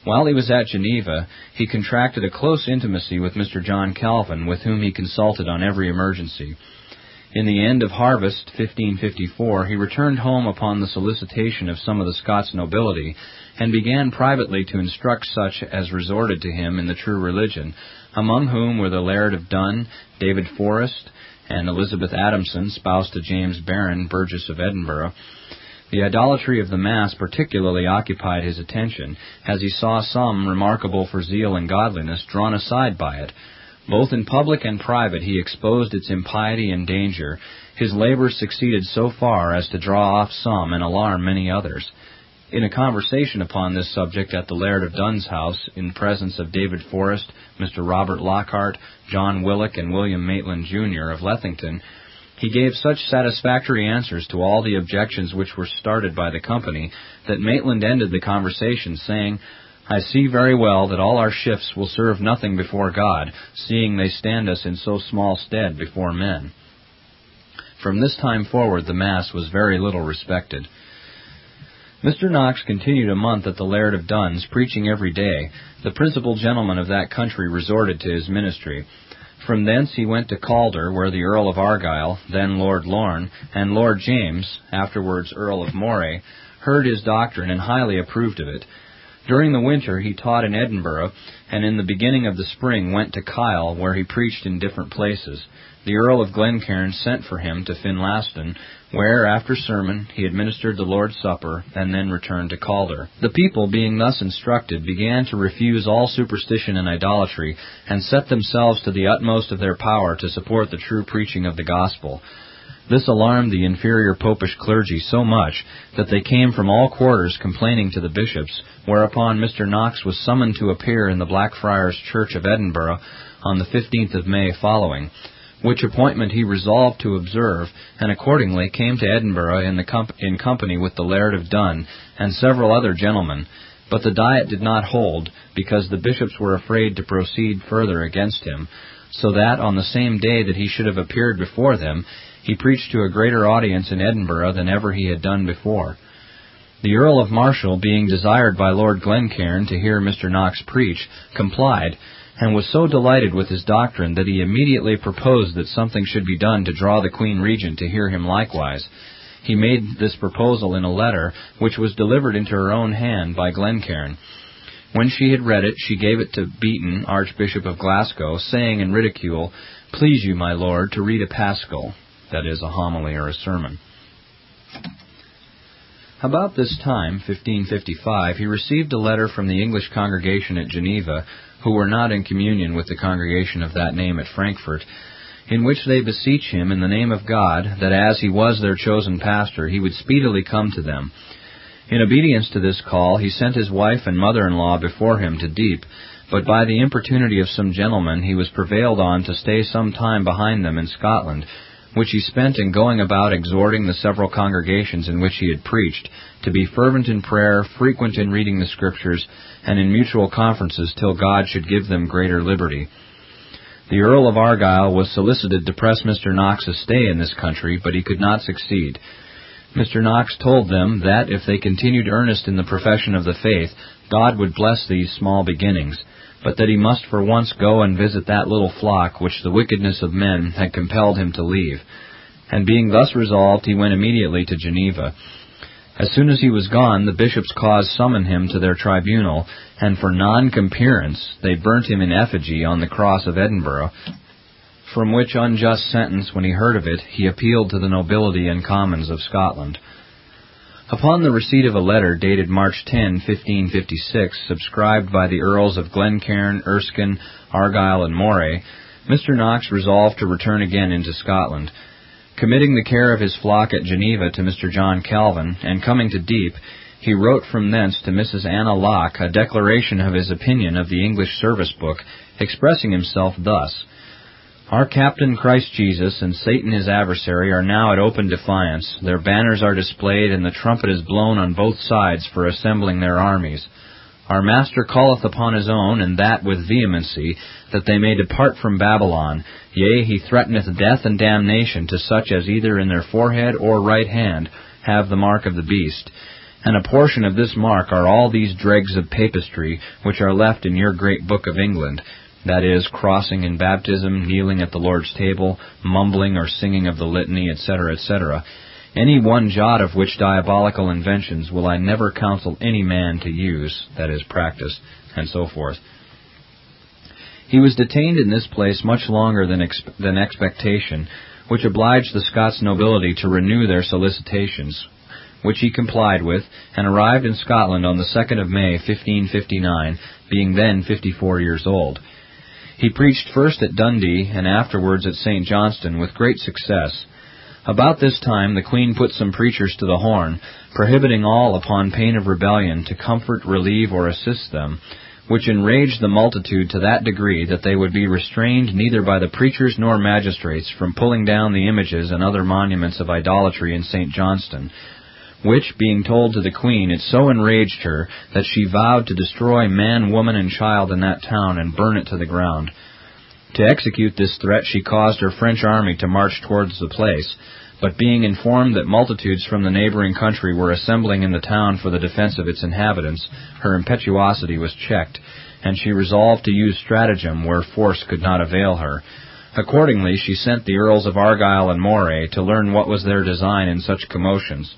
While he was at Geneva, he contracted a close intimacy with Mister John Calvin, with whom he consulted on every emergency. In the end of harvest, fifteen fifty-four, he returned home upon the solicitation of some of the Scots nobility, and began privately to instruct such as resorted to him in the true religion, among whom were the Laird of Dun, David Forrest, and Elizabeth Adamson, spouse to James Barron, Burgess of Edinburgh. The idolatry of the Mass particularly occupied his attention, as he saw some, remarkable for zeal and godliness, drawn aside by it. Both in public and private he exposed its impiety and danger. His labors succeeded so far as to draw off some and alarm many others. In a conversation upon this subject at the Laird of Dun's house, in presence of David Forrest, Mister Robert Lockhart, John Willock, and William Maitland, Junior of Lethington, he gave such satisfactory answers to all the objections which were started by the company that Maitland ended the conversation, saying, "I see very well that all our shifts will serve nothing before God, seeing they stand us in so small stead before men." From this time forward the Mass was very little respected. Mister Knox continued a month at the Laird of Dun's, preaching every day. The principal gentlemen of that country resorted to his ministry. From thence he went to Calder, where the Earl of Argyll, then Lord Lorne, and Lord James, afterwards Earl of Moray, heard his doctrine and highly approved of it. During the winter he taught in Edinburgh, and in the beginning of the spring went to Kyle, where he preached in different places. The Earl of Glencairn sent for him to Finlaston, where, after sermon, he administered the Lord's Supper, and then returned to Calder. The people, being thus instructed, began to refuse all superstition and idolatry, and set themselves to the utmost of their power to support the true preaching of the gospel. This alarmed the inferior popish clergy so much that they came from all quarters complaining to the bishops, whereupon Mister Knox was summoned to appear in the Blackfriars Church of Edinburgh on the fifteenth of May following, which appointment he resolved to observe, and accordingly came to Edinburgh in, the comp- in company with the Laird of Dun and several other gentlemen. But the diet did not hold, because the bishops were afraid to proceed further against him, so that on the same day that he should have appeared before them, he preached to a greater audience in Edinburgh than ever he had done before. The Earl of Marshall, being desired by Lord Glencairn to hear Mister Knox preach, complied, and was so delighted with his doctrine that he immediately proposed that something should be done to draw the Queen Regent to hear him likewise. He made this proposal in a letter, which was delivered into her own hand by Glencairn. When she had read it, she gave it to Beaton, Archbishop of Glasgow, saying in ridicule, "Please you, my lord, to read a Paschal," that is, a homily or a sermon. About this time, fifteen fifty-five, he received a letter from the English congregation at Geneva, who were not in communion with the congregation of that name at Frankfurt, in which they beseech him in the name of God that as he was their chosen pastor, he would speedily come to them. In obedience to this call, he sent his wife and mother-in-law before him to Dieppe, but by the importunity of some gentlemen he was prevailed on to stay some time behind them in Scotland, which he spent in going about exhorting the several congregations in which he had preached, to be fervent in prayer, frequent in reading the Scriptures, and in mutual conferences till God should give them greater liberty. The Earl of Argyll was solicited to press Mister Knox's stay in this country, but he could not succeed. Mister Knox told them that, if they continued earnest in the profession of the faith, God would bless these small beginnings, but that he must for once go and visit that little flock which the wickedness of men had compelled him to leave. And being thus resolved, he went immediately to Geneva. As soon as he was gone, the bishops' cause summoned him to their tribunal, and for non-compearance they burnt him in effigy on the cross of Edinburgh, from which unjust sentence, when he heard of it, he appealed to the nobility and commons of Scotland. Upon the receipt of a letter dated March tenth, fifteen fifty-six, subscribed by the Earls of Glencairn, Erskine, Argyll, and Moray, Mister Knox resolved to return again into Scotland. Committing the care of his flock at Geneva to Mister John Calvin, and coming to Dieppe, he wrote from thence to Missus Anna Locke a declaration of his opinion of the English Service Book, expressing himself thus: "Our Captain Christ Jesus and Satan his adversary are now at open defiance. Their banners are displayed, and the trumpet is blown on both sides for assembling their armies. Our Master calleth upon his own, and that with vehemency, that they may depart from Babylon. Yea, he threateneth death and damnation to such as either in their forehead or right hand have the mark of the beast. And a portion of this mark are all these dregs of papistry which are left in your great book of England, that is, crossing in baptism, kneeling at the Lord's table, mumbling or singing of the litany, et cetera, et cetera. Any one jot of which diabolical inventions will I never counsel any man to use, that is, practice, and so forth. He was detained in this place much longer than, exp- than expectation, which obliged the Scots nobility to renew their solicitations, which he complied with, and arrived in Scotland on the second of May, fifteen fifty-nine, being then fifty-four years old. He preached first at Dundee, and afterwards at Saint Johnston, with great success. About this time the Queen put some preachers to the horn, prohibiting all upon pain of rebellion to comfort, relieve, or assist them, which enraged the multitude to that degree that they would be restrained neither by the preachers nor magistrates from pulling down the images and other monuments of idolatry in Saint Johnston, which, being told to the Queen, it so enraged her that she vowed to destroy man, woman, and child in that town and burn it to the ground. To execute this threat she caused her French army to march towards the place, but being informed that multitudes from the neighboring country were assembling in the town for the defense of its inhabitants, her impetuosity was checked, and she resolved to use stratagem where force could not avail her. Accordingly she sent the Earls of Argyll and Moray to learn what was their design in such commotions.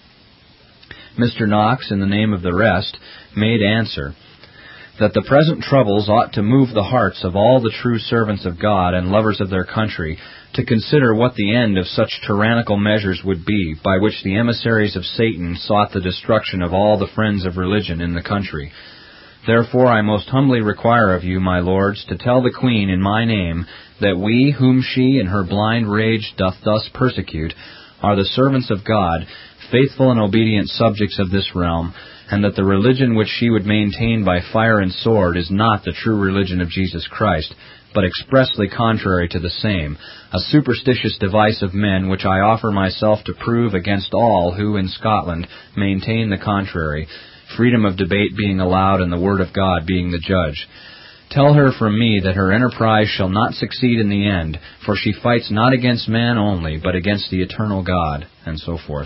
Mister Knox, in the name of the rest, made answer, that the present troubles ought to move the hearts of all the true servants of God and lovers of their country to consider what the end of such tyrannical measures would be, by which the emissaries of Satan sought the destruction of all the friends of religion in the country. Therefore I most humbly require of you, my lords, to tell the Queen in my name that we, whom she in her blind rage doth thus persecute, are the servants of God, faithful and obedient subjects of this realm, and that the religion which she would maintain by fire and sword is not the true religion of Jesus Christ, but expressly contrary to the same, a superstitious device of men, which I offer myself to prove against all who in Scotland maintain the contrary, freedom of debate being allowed and the word of God being the judge. Tell her from me that her enterprise shall not succeed in the end, for she fights not against man only, but against the eternal God, and so forth.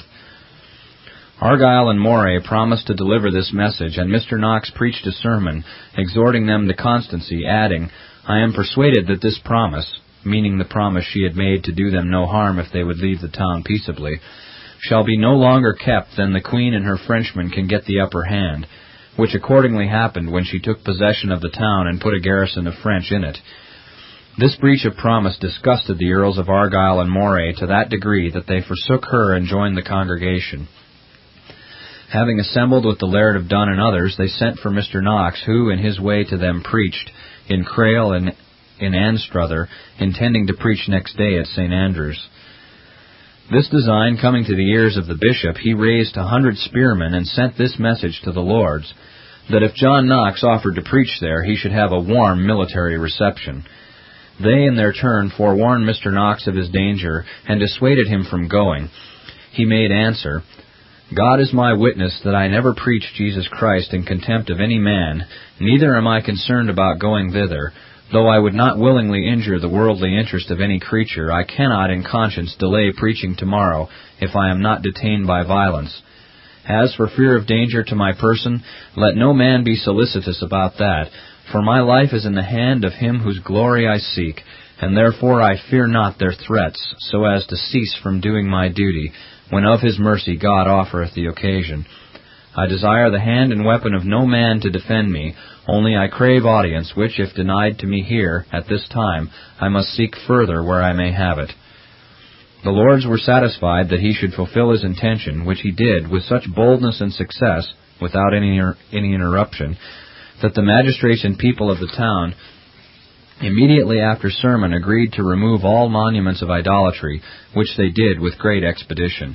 Argyll and Moray promised to deliver this message, and Mister Knox preached a sermon, exhorting them to constancy, adding, I am persuaded that this promise, meaning the promise she had made to do them no harm if they would leave the town peaceably, shall be no longer kept than the Queen and her Frenchmen can get the upper hand, which accordingly happened when she took possession of the town and put a garrison of French in it. This breach of promise disgusted the Earls of Argyll and Moray to that degree that they forsook her and joined the congregation. Having assembled with the Laird of Dun and others, they sent for Mister Knox, who in his way to them preached, in Crail and in Anstruther, intending to preach next day at Saint Andrews. This design coming to the ears of the bishop, he raised a hundred spearmen and sent this message to the lords, that if John Knox offered to preach there, he should have a warm military reception. They in their turn forewarned Mister Knox of his danger, and dissuaded him from going. He made answer, God is my witness that I never preach Jesus Christ in contempt of any man, neither am I concerned about going thither. Though I would not willingly injure the worldly interest of any creature, I cannot in conscience delay preaching tomorrow, if I am not detained by violence. As for fear of danger to my person, let no man be solicitous about that, for my life is in the hand of him whose glory I seek, and therefore I fear not their threats, so as to cease from doing my duty, when of his mercy God offereth the occasion. I desire the hand and weapon of no man to defend me, only I crave audience, which, if denied to me here, at this time, I must seek further where I may have it. The lords were satisfied that he should fulfill his intention, which he did with such boldness and success, without any, any interruption, that the magistrates and people of the town, immediately after sermon, agreed to remove all monuments of idolatry, which they did with great expedition.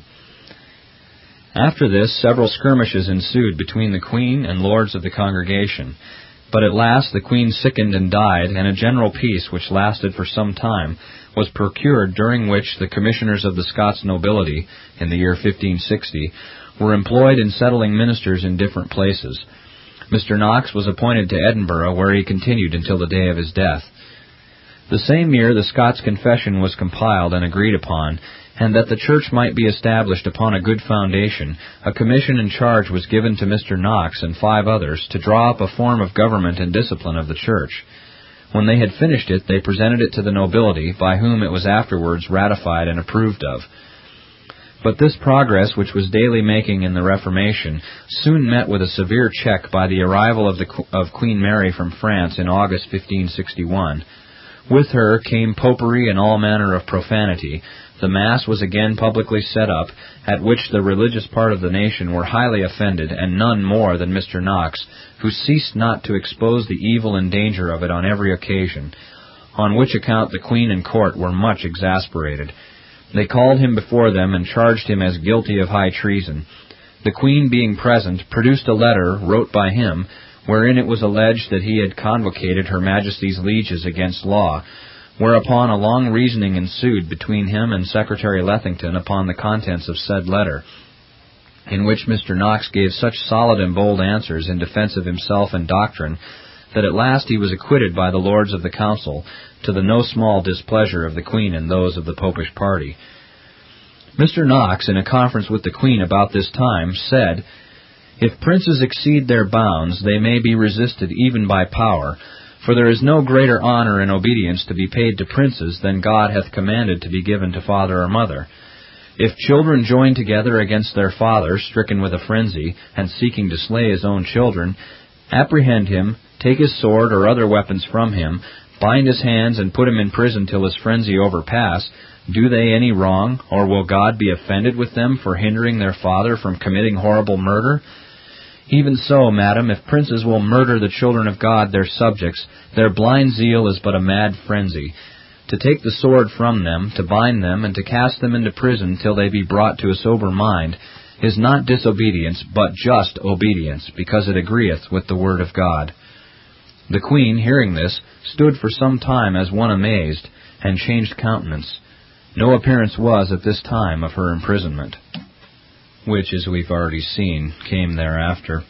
After this, several skirmishes ensued between the Queen and lords of the congregation. But at last the Queen sickened and died, and a general peace, which lasted for some time, was procured, during which the commissioners of the Scots nobility, in the year fifteen sixty, were employed in settling ministers in different places. Mister Knox was appointed to Edinburgh, where he continued until the day of his death. The same year the Scots Confession was compiled and agreed upon, and that the church might be established upon a good foundation, a commission in charge was given to Mister Knox and five others to draw up a form of government and discipline of the church. When they had finished it, they presented it to the nobility, by whom it was afterwards ratified and approved of. But this progress, which was daily making in the Reformation, soon met with a severe check by the arrival of, the, of Queen Mary from France in August fifteen sixty-one. With her came popery and all manner of profanity. The Mass was again publicly set up, at which the religious part of the nation were highly offended, and none more than Mister Knox, who ceased not to expose the evil and danger of it on every occasion, on which account the Queen and Court were much exasperated. They called him before them and charged him as guilty of high treason. The Queen, being present, produced a letter wrote by him, wherein it was alleged that he had convocated Her Majesty's lieges against law, whereupon a long reasoning ensued between him and Secretary Lethington upon the contents of said letter, in which Mister Knox gave such solid and bold answers in defence of himself and doctrine, that at last he was acquitted by the Lords of the Council, to the no small displeasure of the Queen and those of the Popish party. Mister Knox, in a conference with the Queen about this time, said, "If princes exceed their bounds, they may be resisted even by power, for there is no greater honor and obedience to be paid to princes than God hath commanded to be given to father or mother. If children join together against their father, stricken with a frenzy, and seeking to slay his own children, apprehend him, take his sword or other weapons from him, bind his hands and put him in prison till his frenzy overpass, do they any wrong, or will God be offended with them for hindering their father from committing horrible murder? Even so, madam, if princes will murder the children of God, their subjects, their blind zeal is but a mad frenzy. To take the sword from them, to bind them, and to cast them into prison till they be brought to a sober mind, is not disobedience, but just obedience, because it agreeth with the word of God." The Queen, hearing this, stood for some time as one amazed, and changed countenance. No appearance was at this time of her imprisonment, which, as we've already seen, came thereafter.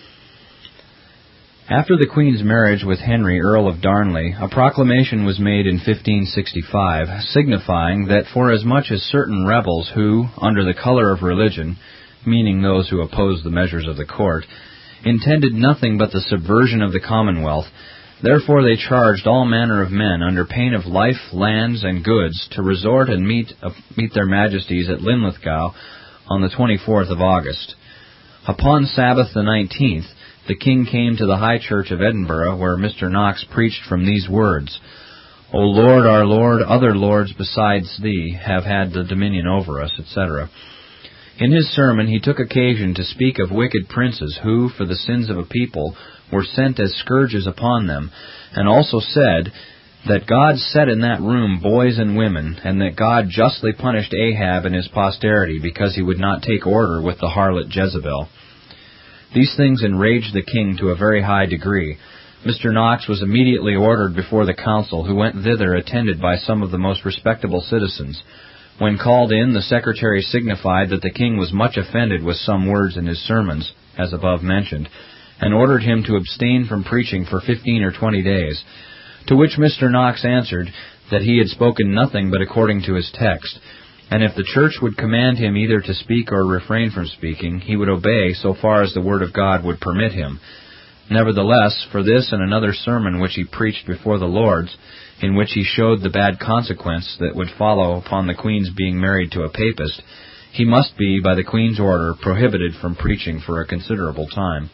After the Queen's marriage with Henry, Earl of Darnley, a proclamation was made in fifteen sixty-five, signifying that forasmuch as certain rebels who, under the colour of religion, meaning those who opposed the measures of the court, intended nothing but the subversion of the commonwealth, therefore they charged all manner of men, under pain of life, lands, and goods, to resort and meet, uh, meet their Majesties at Linlithgow on the twenty-fourth of August. Upon Sabbath the nineteenth, the King came to the High Church of Edinburgh, where Mister Knox preached from these words, "O Lord, our Lord, other lords besides thee have had the dominion over us," et cetera. In his sermon he took occasion to speak of wicked princes who, for the sins of a people, were sent as scourges upon them, and also said that God set in that room boys and women, and that God justly punished Ahab and his posterity because he would not take order with the harlot Jezebel. These things enraged the king to a very high degree. Mister Knox was immediately ordered before the council, who went thither attended by some of the most respectable citizens. When called in, the secretary signified that the king was much offended with some words in his sermons, as above mentioned, and ordered him to abstain from preaching for fifteen or twenty days, to which Mister Knox answered that he had spoken nothing but according to his text, and if the church would command him either to speak or refrain from speaking, he would obey so far as the word of God would permit him. Nevertheless, for this and another sermon which he preached before the Lords, in which he showed the bad consequence that would follow upon the Queen's being married to a papist, he must be, by the Queen's order, prohibited from preaching for a considerable time.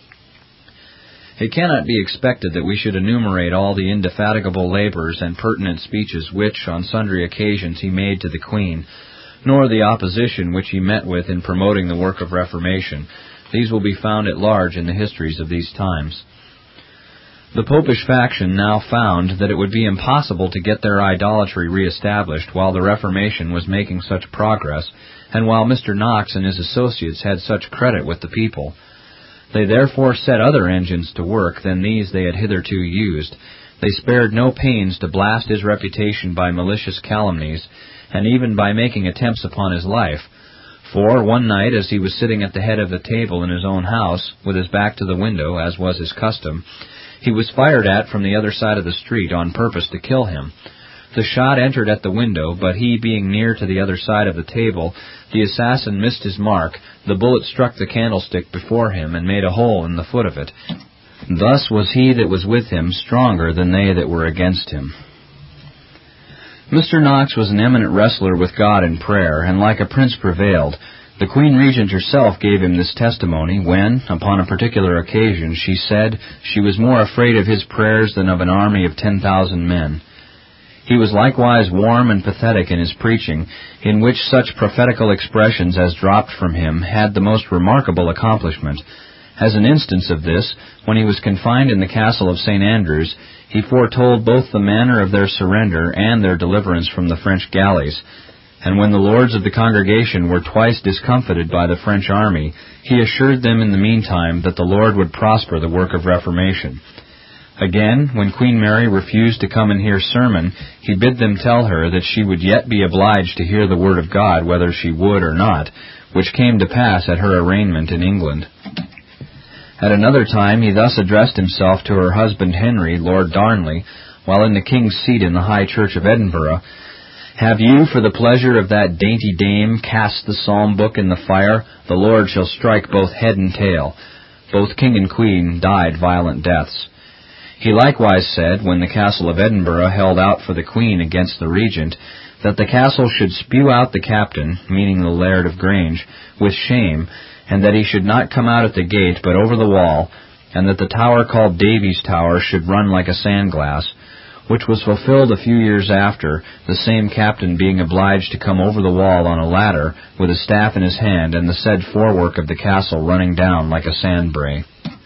It cannot be expected that we should enumerate all the indefatigable labours and pertinent speeches which, on sundry occasions, he made to the Queen, nor the opposition which he met with in promoting the work of Reformation. These will be found at large in the histories of these times. The Popish faction now found that it would be impossible to get their idolatry re-established while the Reformation was making such progress, and while Mister Knox and his associates had such credit with the people. They therefore set other engines to work than these they had hitherto used. They spared no pains to blast his reputation by malicious calumnies, and even by making attempts upon his life. For one night, as he was sitting at the head of the table in his own house, with his back to the window, as was his custom, he was fired at from the other side of the street on purpose to kill him. The shot entered at the window, but he being near to the other side of the table, the assassin missed his mark. The bullet struck the candlestick before him, and made a hole in the foot of it. Thus was he that was with him stronger than they that were against him. Mister Knox was an eminent wrestler with God in prayer, and like a prince prevailed. The Queen Regent herself gave him this testimony when, upon a particular occasion, she said she was more afraid of his prayers than of an army of ten thousand men. He was likewise warm and pathetic in his preaching, in which such prophetical expressions as dropped from him had the most remarkable accomplishment. As an instance of this, when he was confined in the castle of Saint Andrews, he foretold both the manner of their surrender and their deliverance from the French galleys. And when the lords of the congregation were twice discomfited by the French army, he assured them in the meantime that the Lord would prosper the work of reformation. Again, when Queen Mary refused to come and hear sermon, he bid them tell her that she would yet be obliged to hear the word of God whether she would or not, which came to pass at her arraignment in England. At another time he thus addressed himself to her husband Henry, Lord Darnley, while in the King's seat in the High Church of Edinburgh, "Have you, for the pleasure of that dainty dame, cast the psalm book in the fire? The Lord shall strike both head and tail." Both King and Queen died violent deaths. He likewise said, when the castle of Edinburgh held out for the Queen against the Regent, that the castle should spew out the captain, meaning the Laird of Grange, with shame, and that he should not come out at the gate, but over the wall, and that the tower called Davy's Tower should run like a sand-glass, which was fulfilled a few years after, the same captain being obliged to come over the wall on a ladder, with a staff in his hand, and the said forework of the castle running down like a sand-bray.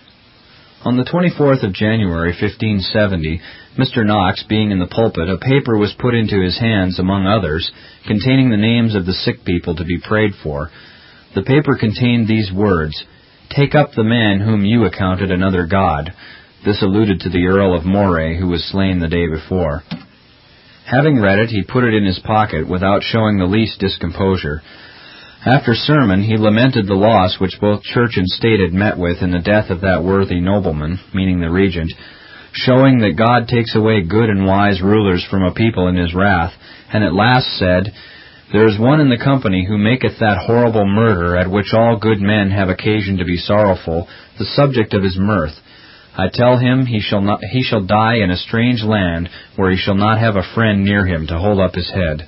On the twenty-fourth of January, fifteen seventy, Mister Knox being in the pulpit, a paper was put into his hands, among others, containing the names of the sick people to be prayed for. The paper contained these words, "Take up the man whom you accounted another god." This alluded to the Earl of Moray, who was slain the day before. Having read it, he put it in his pocket, without showing the least discomposure. After sermon, he lamented the loss which both church and state had met with in the death of that worthy nobleman, meaning the Regent, showing that God takes away good and wise rulers from a people in his wrath, and at last said, "There is one in the company who maketh that horrible murder at which all good men have occasion to be sorrowful, the subject of his mirth. I tell him he shall not, he shall die in a strange land, where he shall not have a friend near him to hold up his head."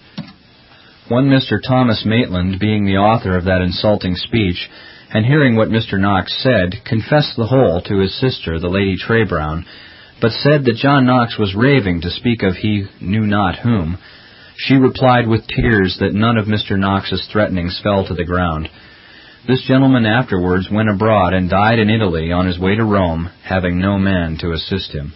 One Mister Thomas Maitland, being the author of that insulting speech, and hearing what Mister Knox said, confessed the whole to his sister, the Lady Treybrown, but said that John Knox was raving to speak of he knew not whom. She replied with tears that none of Mister Knox's threatenings fell to the ground. This gentleman afterwards went abroad and died in Italy on his way to Rome, having no man to assist him.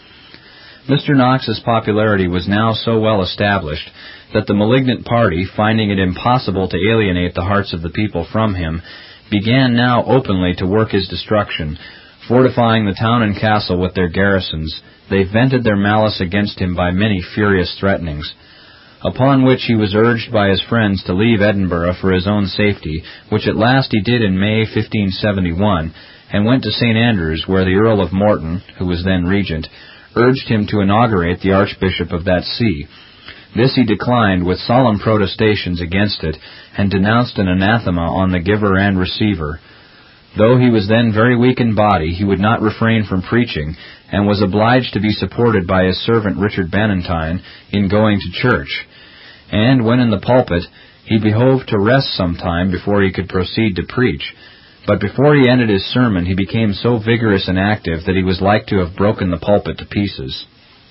Mister Knox's popularity was now so well established that the malignant party, finding it impossible to alienate the hearts of the people from him, began now openly to work his destruction. Fortifying the town and castle with their garrisons, they vented their malice against him by many furious threatenings. Upon which he was urged by his friends to leave Edinburgh for his own safety, which at last he did in May fifteen seventy-one, and went to Saint Andrews, where the Earl of Morton, who was then regent, urged him to inaugurate the Archbishop of that see. This he declined with solemn protestations against it, and denounced an anathema on the giver and receiver. Though he was then very weak in body, he would not refrain from preaching, and was obliged to be supported by his servant Richard Bannatyne in going to church. And when in the pulpit, he behoved to rest some time before he could proceed to preach. But before he ended his sermon, he became so vigorous and active that he was like to have broken the pulpit to pieces.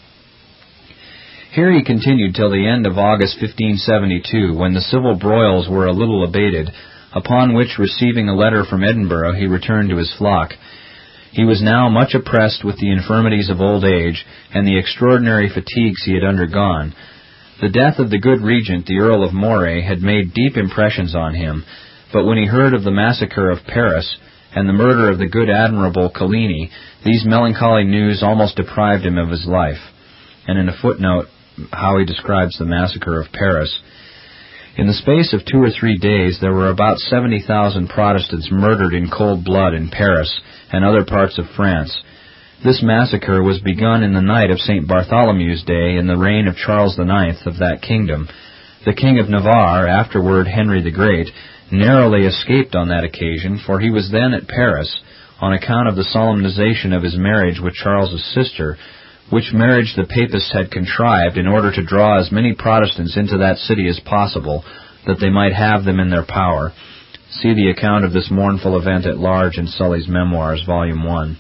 Here he continued till the end of August fifteen seventy-two, when the civil broils were a little abated, upon which, receiving a letter from Edinburgh, he returned to his flock. He was now much oppressed with the infirmities of old age, and the extraordinary fatigues he had undergone. The death of the good regent, the Earl of Moray, had made deep impressions on him, but when he heard of the massacre of Paris, and the murder of the good Admiral Coligny, these melancholy news almost deprived him of his life. And in a footnote, how he describes the massacre of Paris. In the space of two or three days, there were about seventy thousand Protestants murdered in cold blood in Paris and other parts of France. This massacre was begun in the night of Saint Bartholomew's Day in the reign of Charles the Ninth of that kingdom. The King of Navarre, afterward Henry the Great, narrowly escaped on that occasion, for he was then at Paris, on account of the solemnization of his marriage with Charles's sister, which marriage the Papists had contrived in order to draw as many Protestants into that city as possible, that they might have them in their power. See the account of this mournful event at large in Sully's Memoirs, Volume one.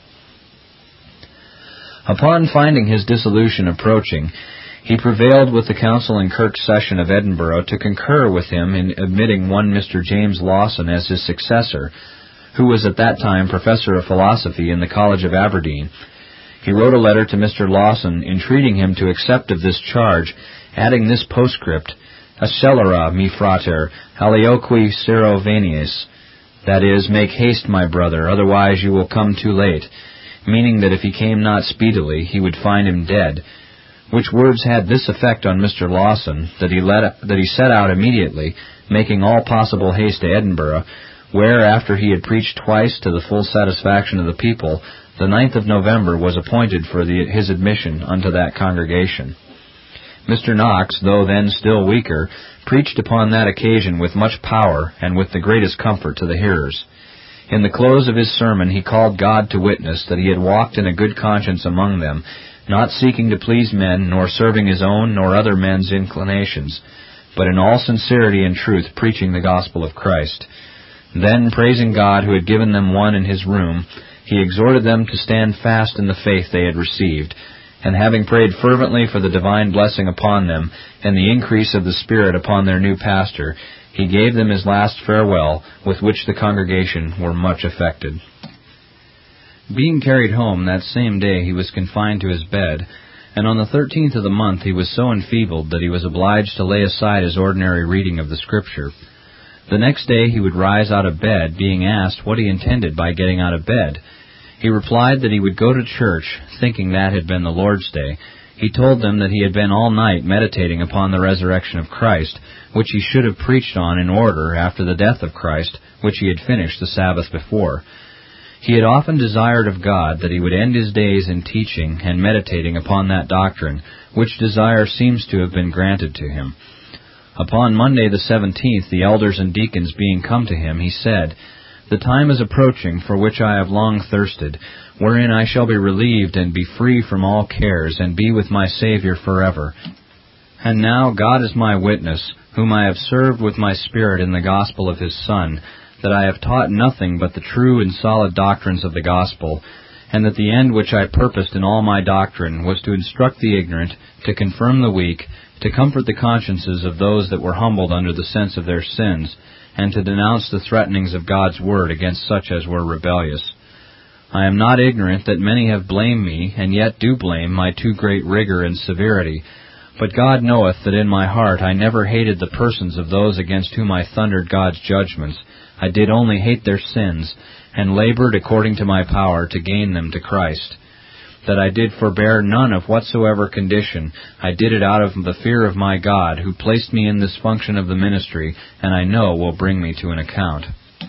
Upon finding his dissolution approaching, he prevailed with the Council in Kirk's Session of Edinburgh to concur with him in admitting one Mister James Lawson as his successor, who was at that time professor of philosophy in the College of Aberdeen. He wrote a letter to Mister Lawson entreating him to accept of this charge, adding this postscript, Accelera, mi frater, alioque sero venies, that is, make haste, my brother, otherwise you will come too late, meaning that if he came not speedily, he would find him dead, which words had this effect on Mister Lawson, that he, let, that he set out immediately, making all possible haste to Edinburgh, where, after he had preached twice to the full satisfaction of the people, the ninth of November was appointed for the, his admission unto that congregation. Mister Knox, though then still weaker, preached upon that occasion with much power and with the greatest comfort to the hearers. In the close of his sermon he called God to witness that he had walked in a good conscience among them, not seeking to please men, nor serving his own nor other men's inclinations, but in all sincerity and truth preaching the gospel of Christ. Then, praising God who had given them one in his room, he exhorted them to stand fast in the faith they had received, and having prayed fervently for the divine blessing upon them, and the increase of the Spirit upon their new pastor, he gave them his last farewell, with which the congregation were much affected. Being carried home that same day, he was confined to his bed, and on the thirteenth of the month he was so enfeebled that he was obliged to lay aside his ordinary reading of the Scripture. The next day he would rise out of bed, being asked what he intended by getting out of bed. He replied that he would go to church, thinking that had been the Lord's Day. He told them that he had been all night meditating upon the resurrection of Christ, which he should have preached on in order after the death of Christ, which he had finished the Sabbath before. He had often desired of God that he would end his days in teaching and meditating upon that doctrine, which desire seems to have been granted to him. Upon Monday the seventeenth, the elders and deacons being come to him, he said, The time is approaching for which I have long thirsted, wherein I shall be relieved and be free from all cares, and be with my Saviour forever. And now God is my witness, whom I have served with my spirit in the gospel of his Son, that I have taught nothing but the true and solid doctrines of the gospel, and that the end which I purposed in all my doctrine was to instruct the ignorant, to confirm the weak, to comfort the consciences of those that were humbled under the sense of their sins, and to denounce the threatenings of God's word against such as were rebellious. I am not ignorant that many have blamed me, and yet do blame my too great rigor and severity. But God knoweth that in my heart I never hated the persons of those against whom I thundered God's judgments. I did only hate their sins, and labored according to my power to gain them to Christ. That I did forbear none of whatsoever condition, I did it out of the fear of my God, who placed me in this function of the ministry, and I know will bring me to an account.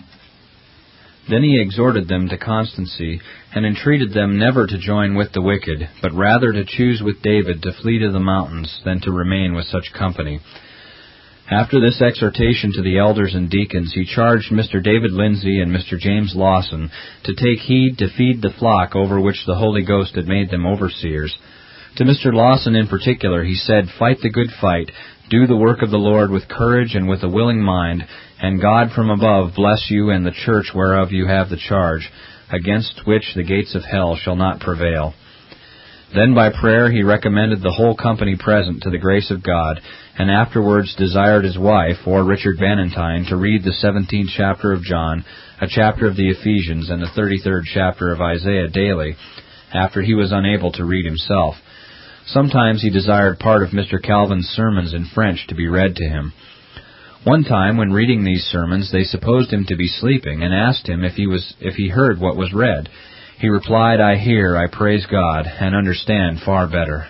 Then he exhorted them to constancy, and entreated them never to join with the wicked, but rather to choose with David to flee to the mountains, than to remain with such company. After this exhortation to the elders and deacons, he charged Mister David Lindsay and Mister James Lawson to take heed to feed the flock over which the Holy Ghost had made them overseers. To Mister Lawson in particular he said, Fight the good fight, do the work of the Lord with courage and with a willing mind, and God from above bless you and the church whereof you have the charge, against which the gates of hell shall not prevail. Then by prayer he recommended the whole company present to the grace of God, and afterwards desired his wife, or Richard Valentine, to read the seventeenth chapter of John, a chapter of the Ephesians, and the thirty-third chapter of Isaiah daily, after he was unable to read himself. Sometimes he desired part of Mister Calvin's sermons in French to be read to him. One time, when reading these sermons, they supposed him to be sleeping, and asked him if he was if he heard what was read. He replied, I hear, I praise God, and understand far better.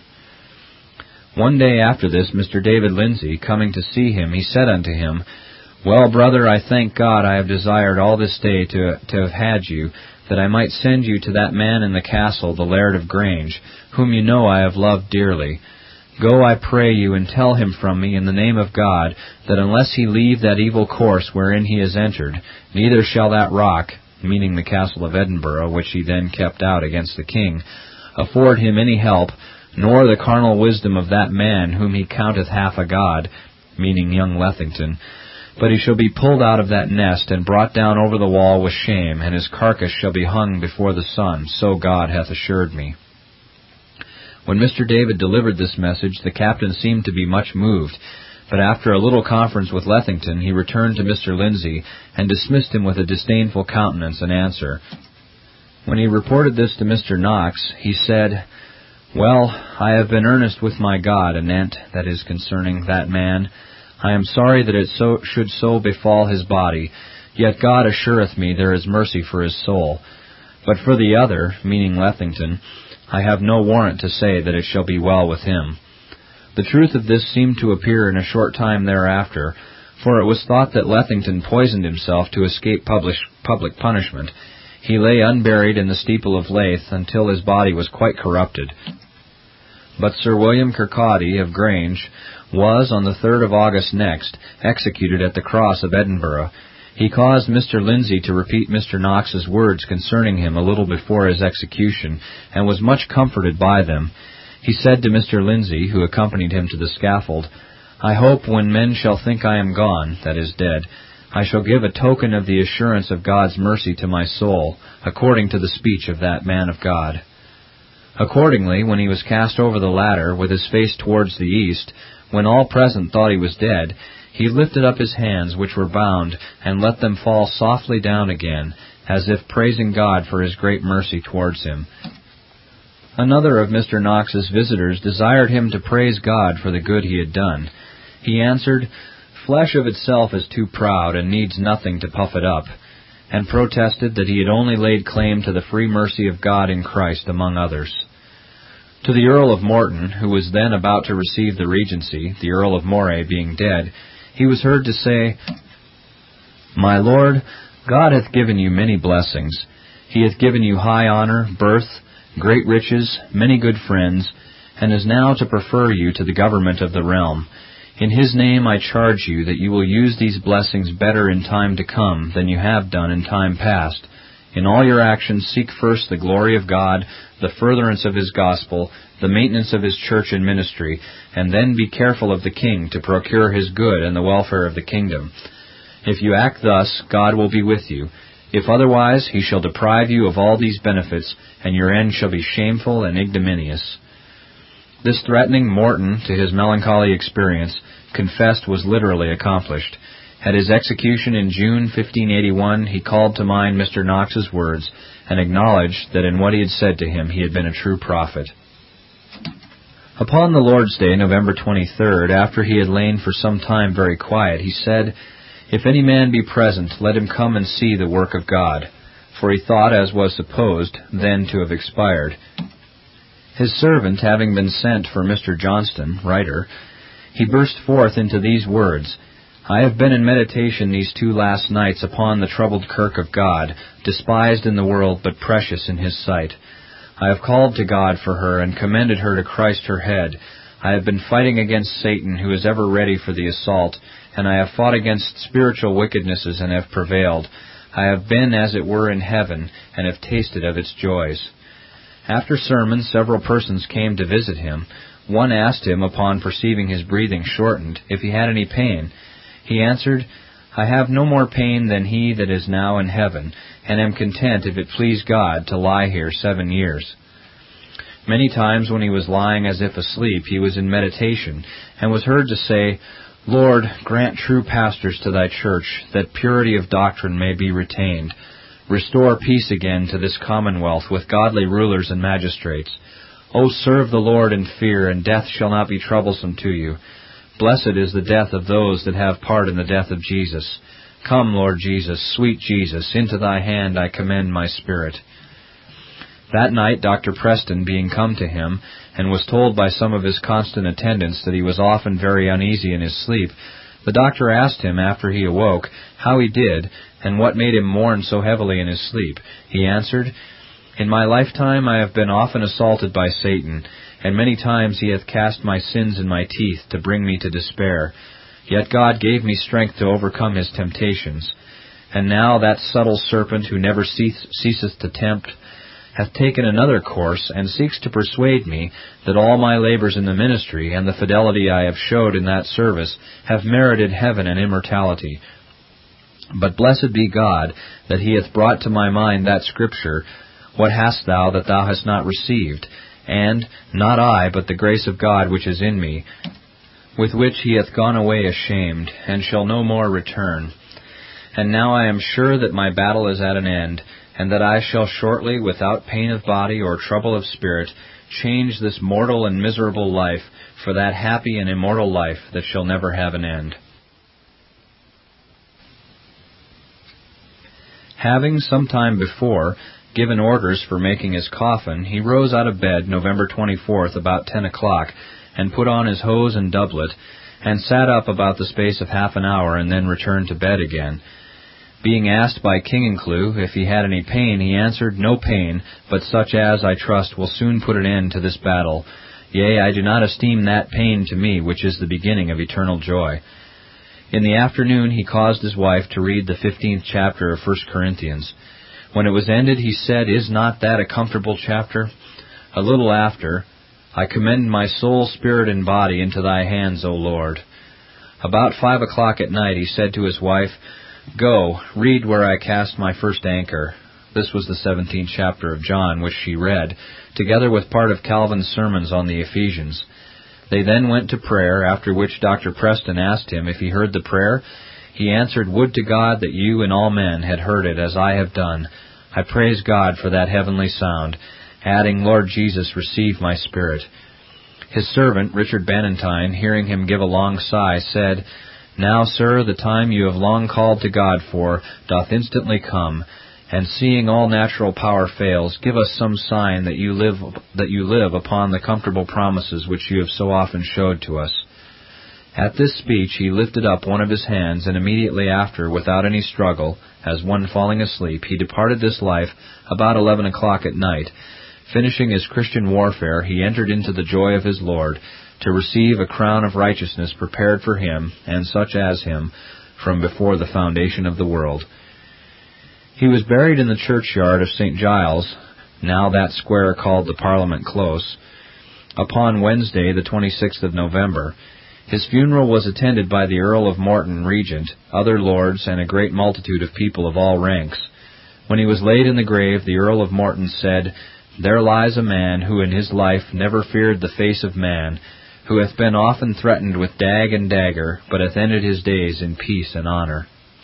One day after this, Mister David Lindsay, coming to see him, he said unto him, Well, brother, I thank God I have desired all this day to, to have had you, that I might send you to that man in the castle, the Laird of Grange, whom you know I have loved dearly. Go, I pray you, and tell him from me, in the name of God, that unless he leave that evil course wherein he has entered, neither shall that rock," meaning the castle of Edinburgh, which he then kept out against the king, "afford him any help, nor the carnal wisdom of that man whom he counteth half a god," meaning young Lethington, "but he shall be pulled out of that nest, and brought down over the wall with shame, and his carcass shall be hung before the sun, so God hath assured me." When Mister David delivered this message, the captain seemed to be much moved, but after a little conference with Lethington, he returned to Mister Lindsay, and dismissed him with a disdainful countenance and answer. When he reported this to Mister Knox, he said, "Well, I have been earnest with my God anent, that is, concerning that man. I am sorry that it so should so befall his body, yet God assureth me there is mercy for his soul. But for the other," meaning Lethington, "I have no warrant to say that it shall be well with him." The truth of this seemed to appear in a short time thereafter, for it was thought that Lethington poisoned himself to escape public, public punishment. He lay unburied in the steeple of Leith until his body was quite corrupted. But Sir William Kirkcaldy of Grange was, on the third of August next, executed at the cross of Edinburgh. He caused Mister Lindsay to repeat Mister Knox's words concerning him a little before his execution, and was much comforted by them. He said to Mister Lindsay, who accompanied him to the scaffold, "I hope when men shall think I am gone, that is, dead, I shall give a token of the assurance of God's mercy to my soul, according to the speech of that man of God." Accordingly, when he was cast over the ladder, with his face towards the east, when all present thought he was dead, he lifted up his hands, which were bound, and let them fall softly down again, as if praising God for his great mercy towards him. Another of Mister Knox's visitors desired him to praise God for the good he had done. He answered, "Flesh of itself is too proud, and needs nothing to puff it up," and protested that he had only laid claim to the free mercy of God in Christ, among others. To the Earl of Morton, who was then about to receive the regency, the Earl of Moray being dead, he was heard to say, "My lord, God hath given you many blessings. He hath given you high honour, birth, great riches, many good friends, and is now to prefer you to the government of the realm. In his name I charge you that you will use these blessings better in time to come than you have done in time past. In all your actions seek first the glory of God, the furtherance of his gospel, the maintenance of his church and ministry, and then be careful of the king to procure his good and the welfare of the kingdom. If you act thus, God will be with you. If otherwise, he shall deprive you of all these benefits, and your end shall be shameful and ignominious." This threatening Morton, to his melancholy experience, confessed was literally accomplished. At his execution in June fifteen eighty-one, he called to mind Mister Knox's words, and acknowledged that in what he had said to him he had been a true prophet. Upon the Lord's Day, November twenty-third, after he had lain for some time very quiet, he said, "If any man be present, let him come and see the work of God." For he thought, as was supposed, then to have expired. His servant having been sent for Mister Johnston, writer, he burst forth into these words, "I have been in meditation these two last nights upon the troubled kirk of God, despised in the world, but precious in his sight. I have called to God for her, and commended her to Christ her head. I have been fighting against Satan, who is ever ready for the assault, and I have fought against spiritual wickednesses, and have prevailed. I have been, as it were, in heaven, and have tasted of its joys." After sermon, several persons came to visit him. One asked him, upon perceiving his breathing shortened, if he had any pain. He answered, "I have no more pain than he that is now in heaven, and am content, if it please God, to lie here seven years." Many times when he was lying as if asleep, he was in meditation, and was heard to say, "Lord, grant true pastors to thy church, that purity of doctrine may be retained. Restore peace again to this commonwealth, with godly rulers and magistrates. O serve the Lord in fear, and death shall not be troublesome to you. Blessed is the death of those that have part in the death of Jesus. Come, Lord Jesus, sweet Jesus, into thy hand I commend my spirit." That night Doctor Preston, being come to him, and was told by some of his constant attendants that he was often very uneasy in his sleep, The doctor asked him after he awoke how he did, and what made him mourn so heavily in his sleep. He answered, "In my lifetime I have been often assaulted by Satan, and many times he hath cast my sins in my teeth to bring me to despair. Yet God gave me strength to overcome his temptations. And now that subtle serpent, who never ceaseth to tempt, hath taken another course, and seeks to persuade me that all my labors in the ministry, and the fidelity I have showed in that service, have merited heaven and immortality. But blessed be God, that he hath brought to my mind that Scripture, What hast thou that thou hast not received? And, not I, but the grace of God which is in me, with which he hath gone away ashamed, and shall no more return. And now I am sure that my battle is at an end, and that I shall shortly, without pain of body or trouble of spirit, change this mortal and miserable life for that happy and immortal life that shall never have an end." Having, some time before, given orders for making his coffin, he rose out of bed November twenty-fourth about ten o'clock, and put on his hose and doublet, and sat up about the space of half an hour, and then returned to bed again. Being asked by Kingencleugh if he had any pain, he answered, "No pain, but such as, I trust, will soon put an end to this battle. Yea, I do not esteem that pain to me, which is the beginning of eternal joy." In the afternoon he caused his wife to read the fifteenth chapter of First Corinthians. When it was ended, he said, "Is not that a comfortable chapter?" A little after, "I commend my soul, spirit, and body into thy hands, O Lord." About five o'clock at night he said to his wife, "Go, read where I cast my first anchor." This was the seventeenth chapter of John, which she read, together with part of Calvin's sermons on the Ephesians. They then went to prayer, after which Doctor Preston asked him if he heard the prayer. He answered, "Would to God that you and all men had heard it as I have done. I praise God for that heavenly sound," adding, "Lord Jesus, receive my spirit." His servant, Richard Bannatyne, hearing him give a long sigh, said, "Now, sir, the time you have long called to God for doth instantly come, and seeing all natural power fails, give us some sign that you live that you live upon the comfortable promises which you have so often showed to us." At this speech he lifted up one of his hands, and immediately after, without any struggle, as one falling asleep, he departed this life about eleven o'clock at night. Finishing his Christian warfare, he entered into the joy of his Lord, to receive a crown of righteousness prepared for him, and such as him, from before the foundation of the world. He was buried in the churchyard of Saint Giles, now that square called the Parliament Close, upon Wednesday, the twenty-sixth of November. His funeral was attended by the Earl of Morton, Regent, other lords, and a great multitude of people of all ranks. When he was laid in the grave, the Earl of Morton said, "There lies a man who in his life never feared the face of man, who hath been often threatened with dag and dagger, but hath ended his days in peace and honour."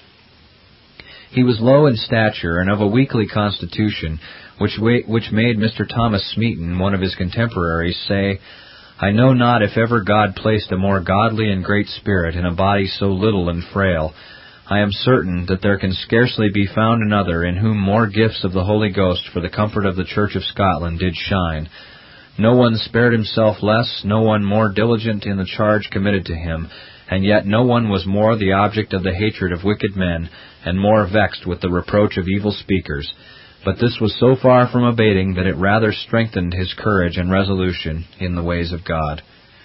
He was low in stature and of a weakly constitution, which which made Mister Thomas Smeaton, one of his contemporaries, say, "I know not if ever God placed a more godly and great spirit in a body so little and frail. I am certain that there can scarcely be found another in whom more gifts of the Holy Ghost for the comfort of the Church of Scotland did shine. No one spared himself less, no one more diligent in the charge committed to him, and yet no one was more the object of the hatred of wicked men, and more vexed with the reproach of evil speakers. But this was so far from abating that it rather strengthened his courage and resolution in the ways of God."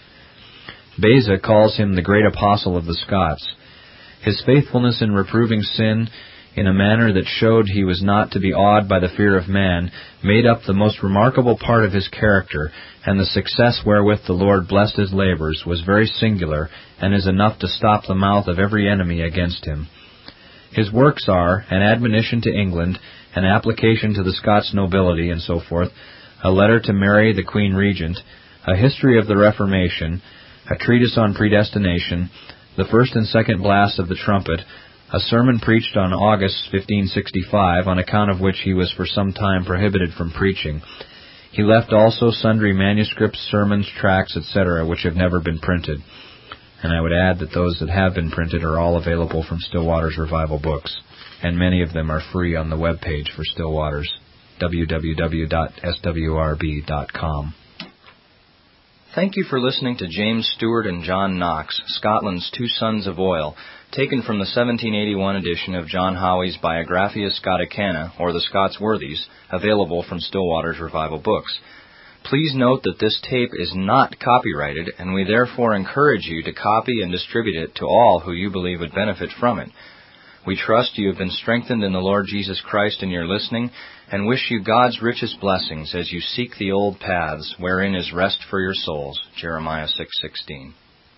Beza calls him the great apostle of the Scots. His faithfulness in reproving sin, in a manner that showed he was not to be awed by the fear of man, made up the most remarkable part of his character, and the success wherewith the Lord blessed his labours was very singular, and is enough to stop the mouth of every enemy against him. His works are an admonition to England, an application to the Scots nobility, and so forth, a letter to Mary the Queen Regent, a history of the Reformation, a treatise on predestination, the first and second blasts of the trumpet, a sermon preached on August fifteen sixty-five, on account of which he was for some time prohibited from preaching. He left also sundry manuscripts, sermons, tracts, et cetera, which have never been printed. And I would add that those that have been printed are all available from Stillwater's Revival Books, and many of them are free on the web page for Stillwater's, w w w dot s w r b dot com. Thank you for listening to James Stewart and John Knox, Scotland's Two Sons of Oil, taken from the seventeen eighty-one edition of John Howie's Biographia Scoticana, or the Scots Worthies, available from Stillwater's Revival Books. Please note that this tape is not copyrighted, and we therefore encourage you to copy and distribute it to all who you believe would benefit from it. We trust you have been strengthened in the Lord Jesus Christ in your listening, and wish you God's richest blessings as you seek the old paths wherein is rest for your souls. Jeremiah six sixteen.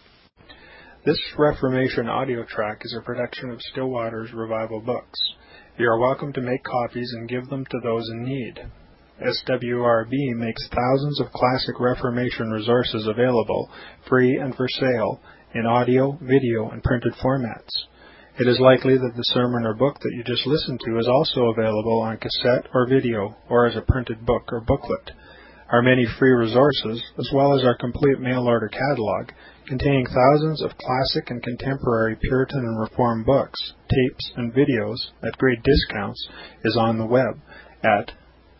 This Reformation audio track is a production of Stillwater's Revival Books. You are welcome to make copies and give them to those in need. S W R B makes thousands of classic Reformation resources available, free and for sale, in audio, video, and printed formats. It is likely that the sermon or book that you just listened to is also available on cassette or video, or as a printed book or booklet. Our many free resources, as well as our complete mail-order catalog, containing thousands of classic and contemporary Puritan and Reformed books, tapes, and videos at great discounts, is on the web at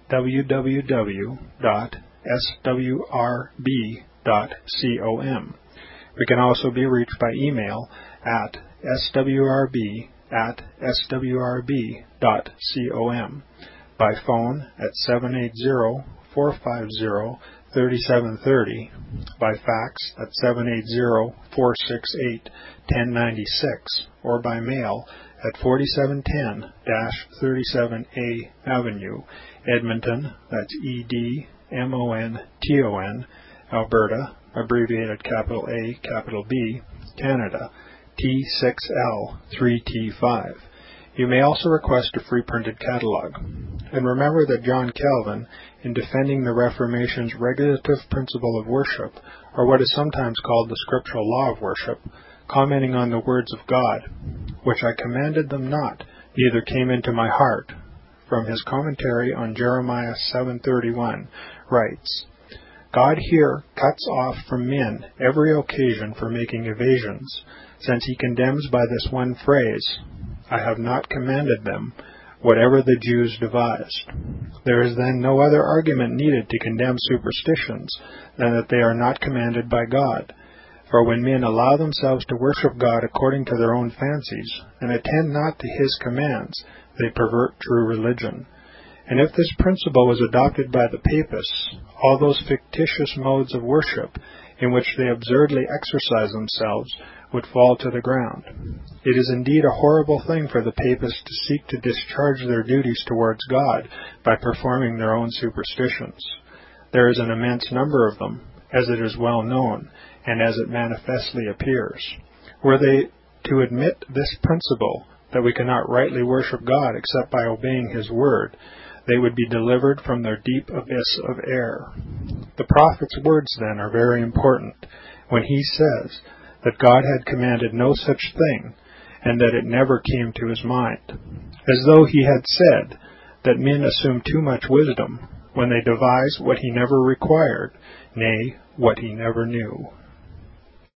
w w w dot s w r b dot com. We can also be reached by email at s w r b at s w r b dot com, by phone at seven eight zero, four five zero, three seven three zero, by fax at seven eight zero, four six eight, one zero nine six, or by mail at forty-seven ten thirty-seven A Avenue, Edmonton, that's E D M O N T O N, Alberta, abbreviated capital A, capital B, Canada, T six L three T five. You may also request a free printed catalog. And remember that John Calvin, in defending the Reformation's regulative principle of worship, or what is sometimes called the scriptural law of worship, commenting on the words of God, which I commanded them not, neither came into my heart, from his commentary on Jeremiah seven thirty-one, writes, God here cuts off from men every occasion for making evasions, since he condemns by this one phrase, I have not commanded them, whatever the Jews devised. There is then no other argument needed to condemn superstitions than that they are not commanded by God. For when men allow themselves to worship God according to their own fancies, and attend not to his commands, they pervert true religion. And if this principle was adopted by the papists, all those fictitious modes of worship in which they absurdly exercise themselves would fall to the ground. It is indeed a horrible thing for the papists to seek to discharge their duties towards God by performing their own superstitions. There is an immense number of them, as it is well known, and as it manifestly appears. Were they to admit this principle, that we cannot rightly worship God except by obeying his word, they would be delivered from their deep abyss of error. The prophet's words, then, are very important, when he says that God had commanded no such thing, and that it never came to his mind, as though he had said that men assume too much wisdom when they devise what he never required, nay, what he never knew.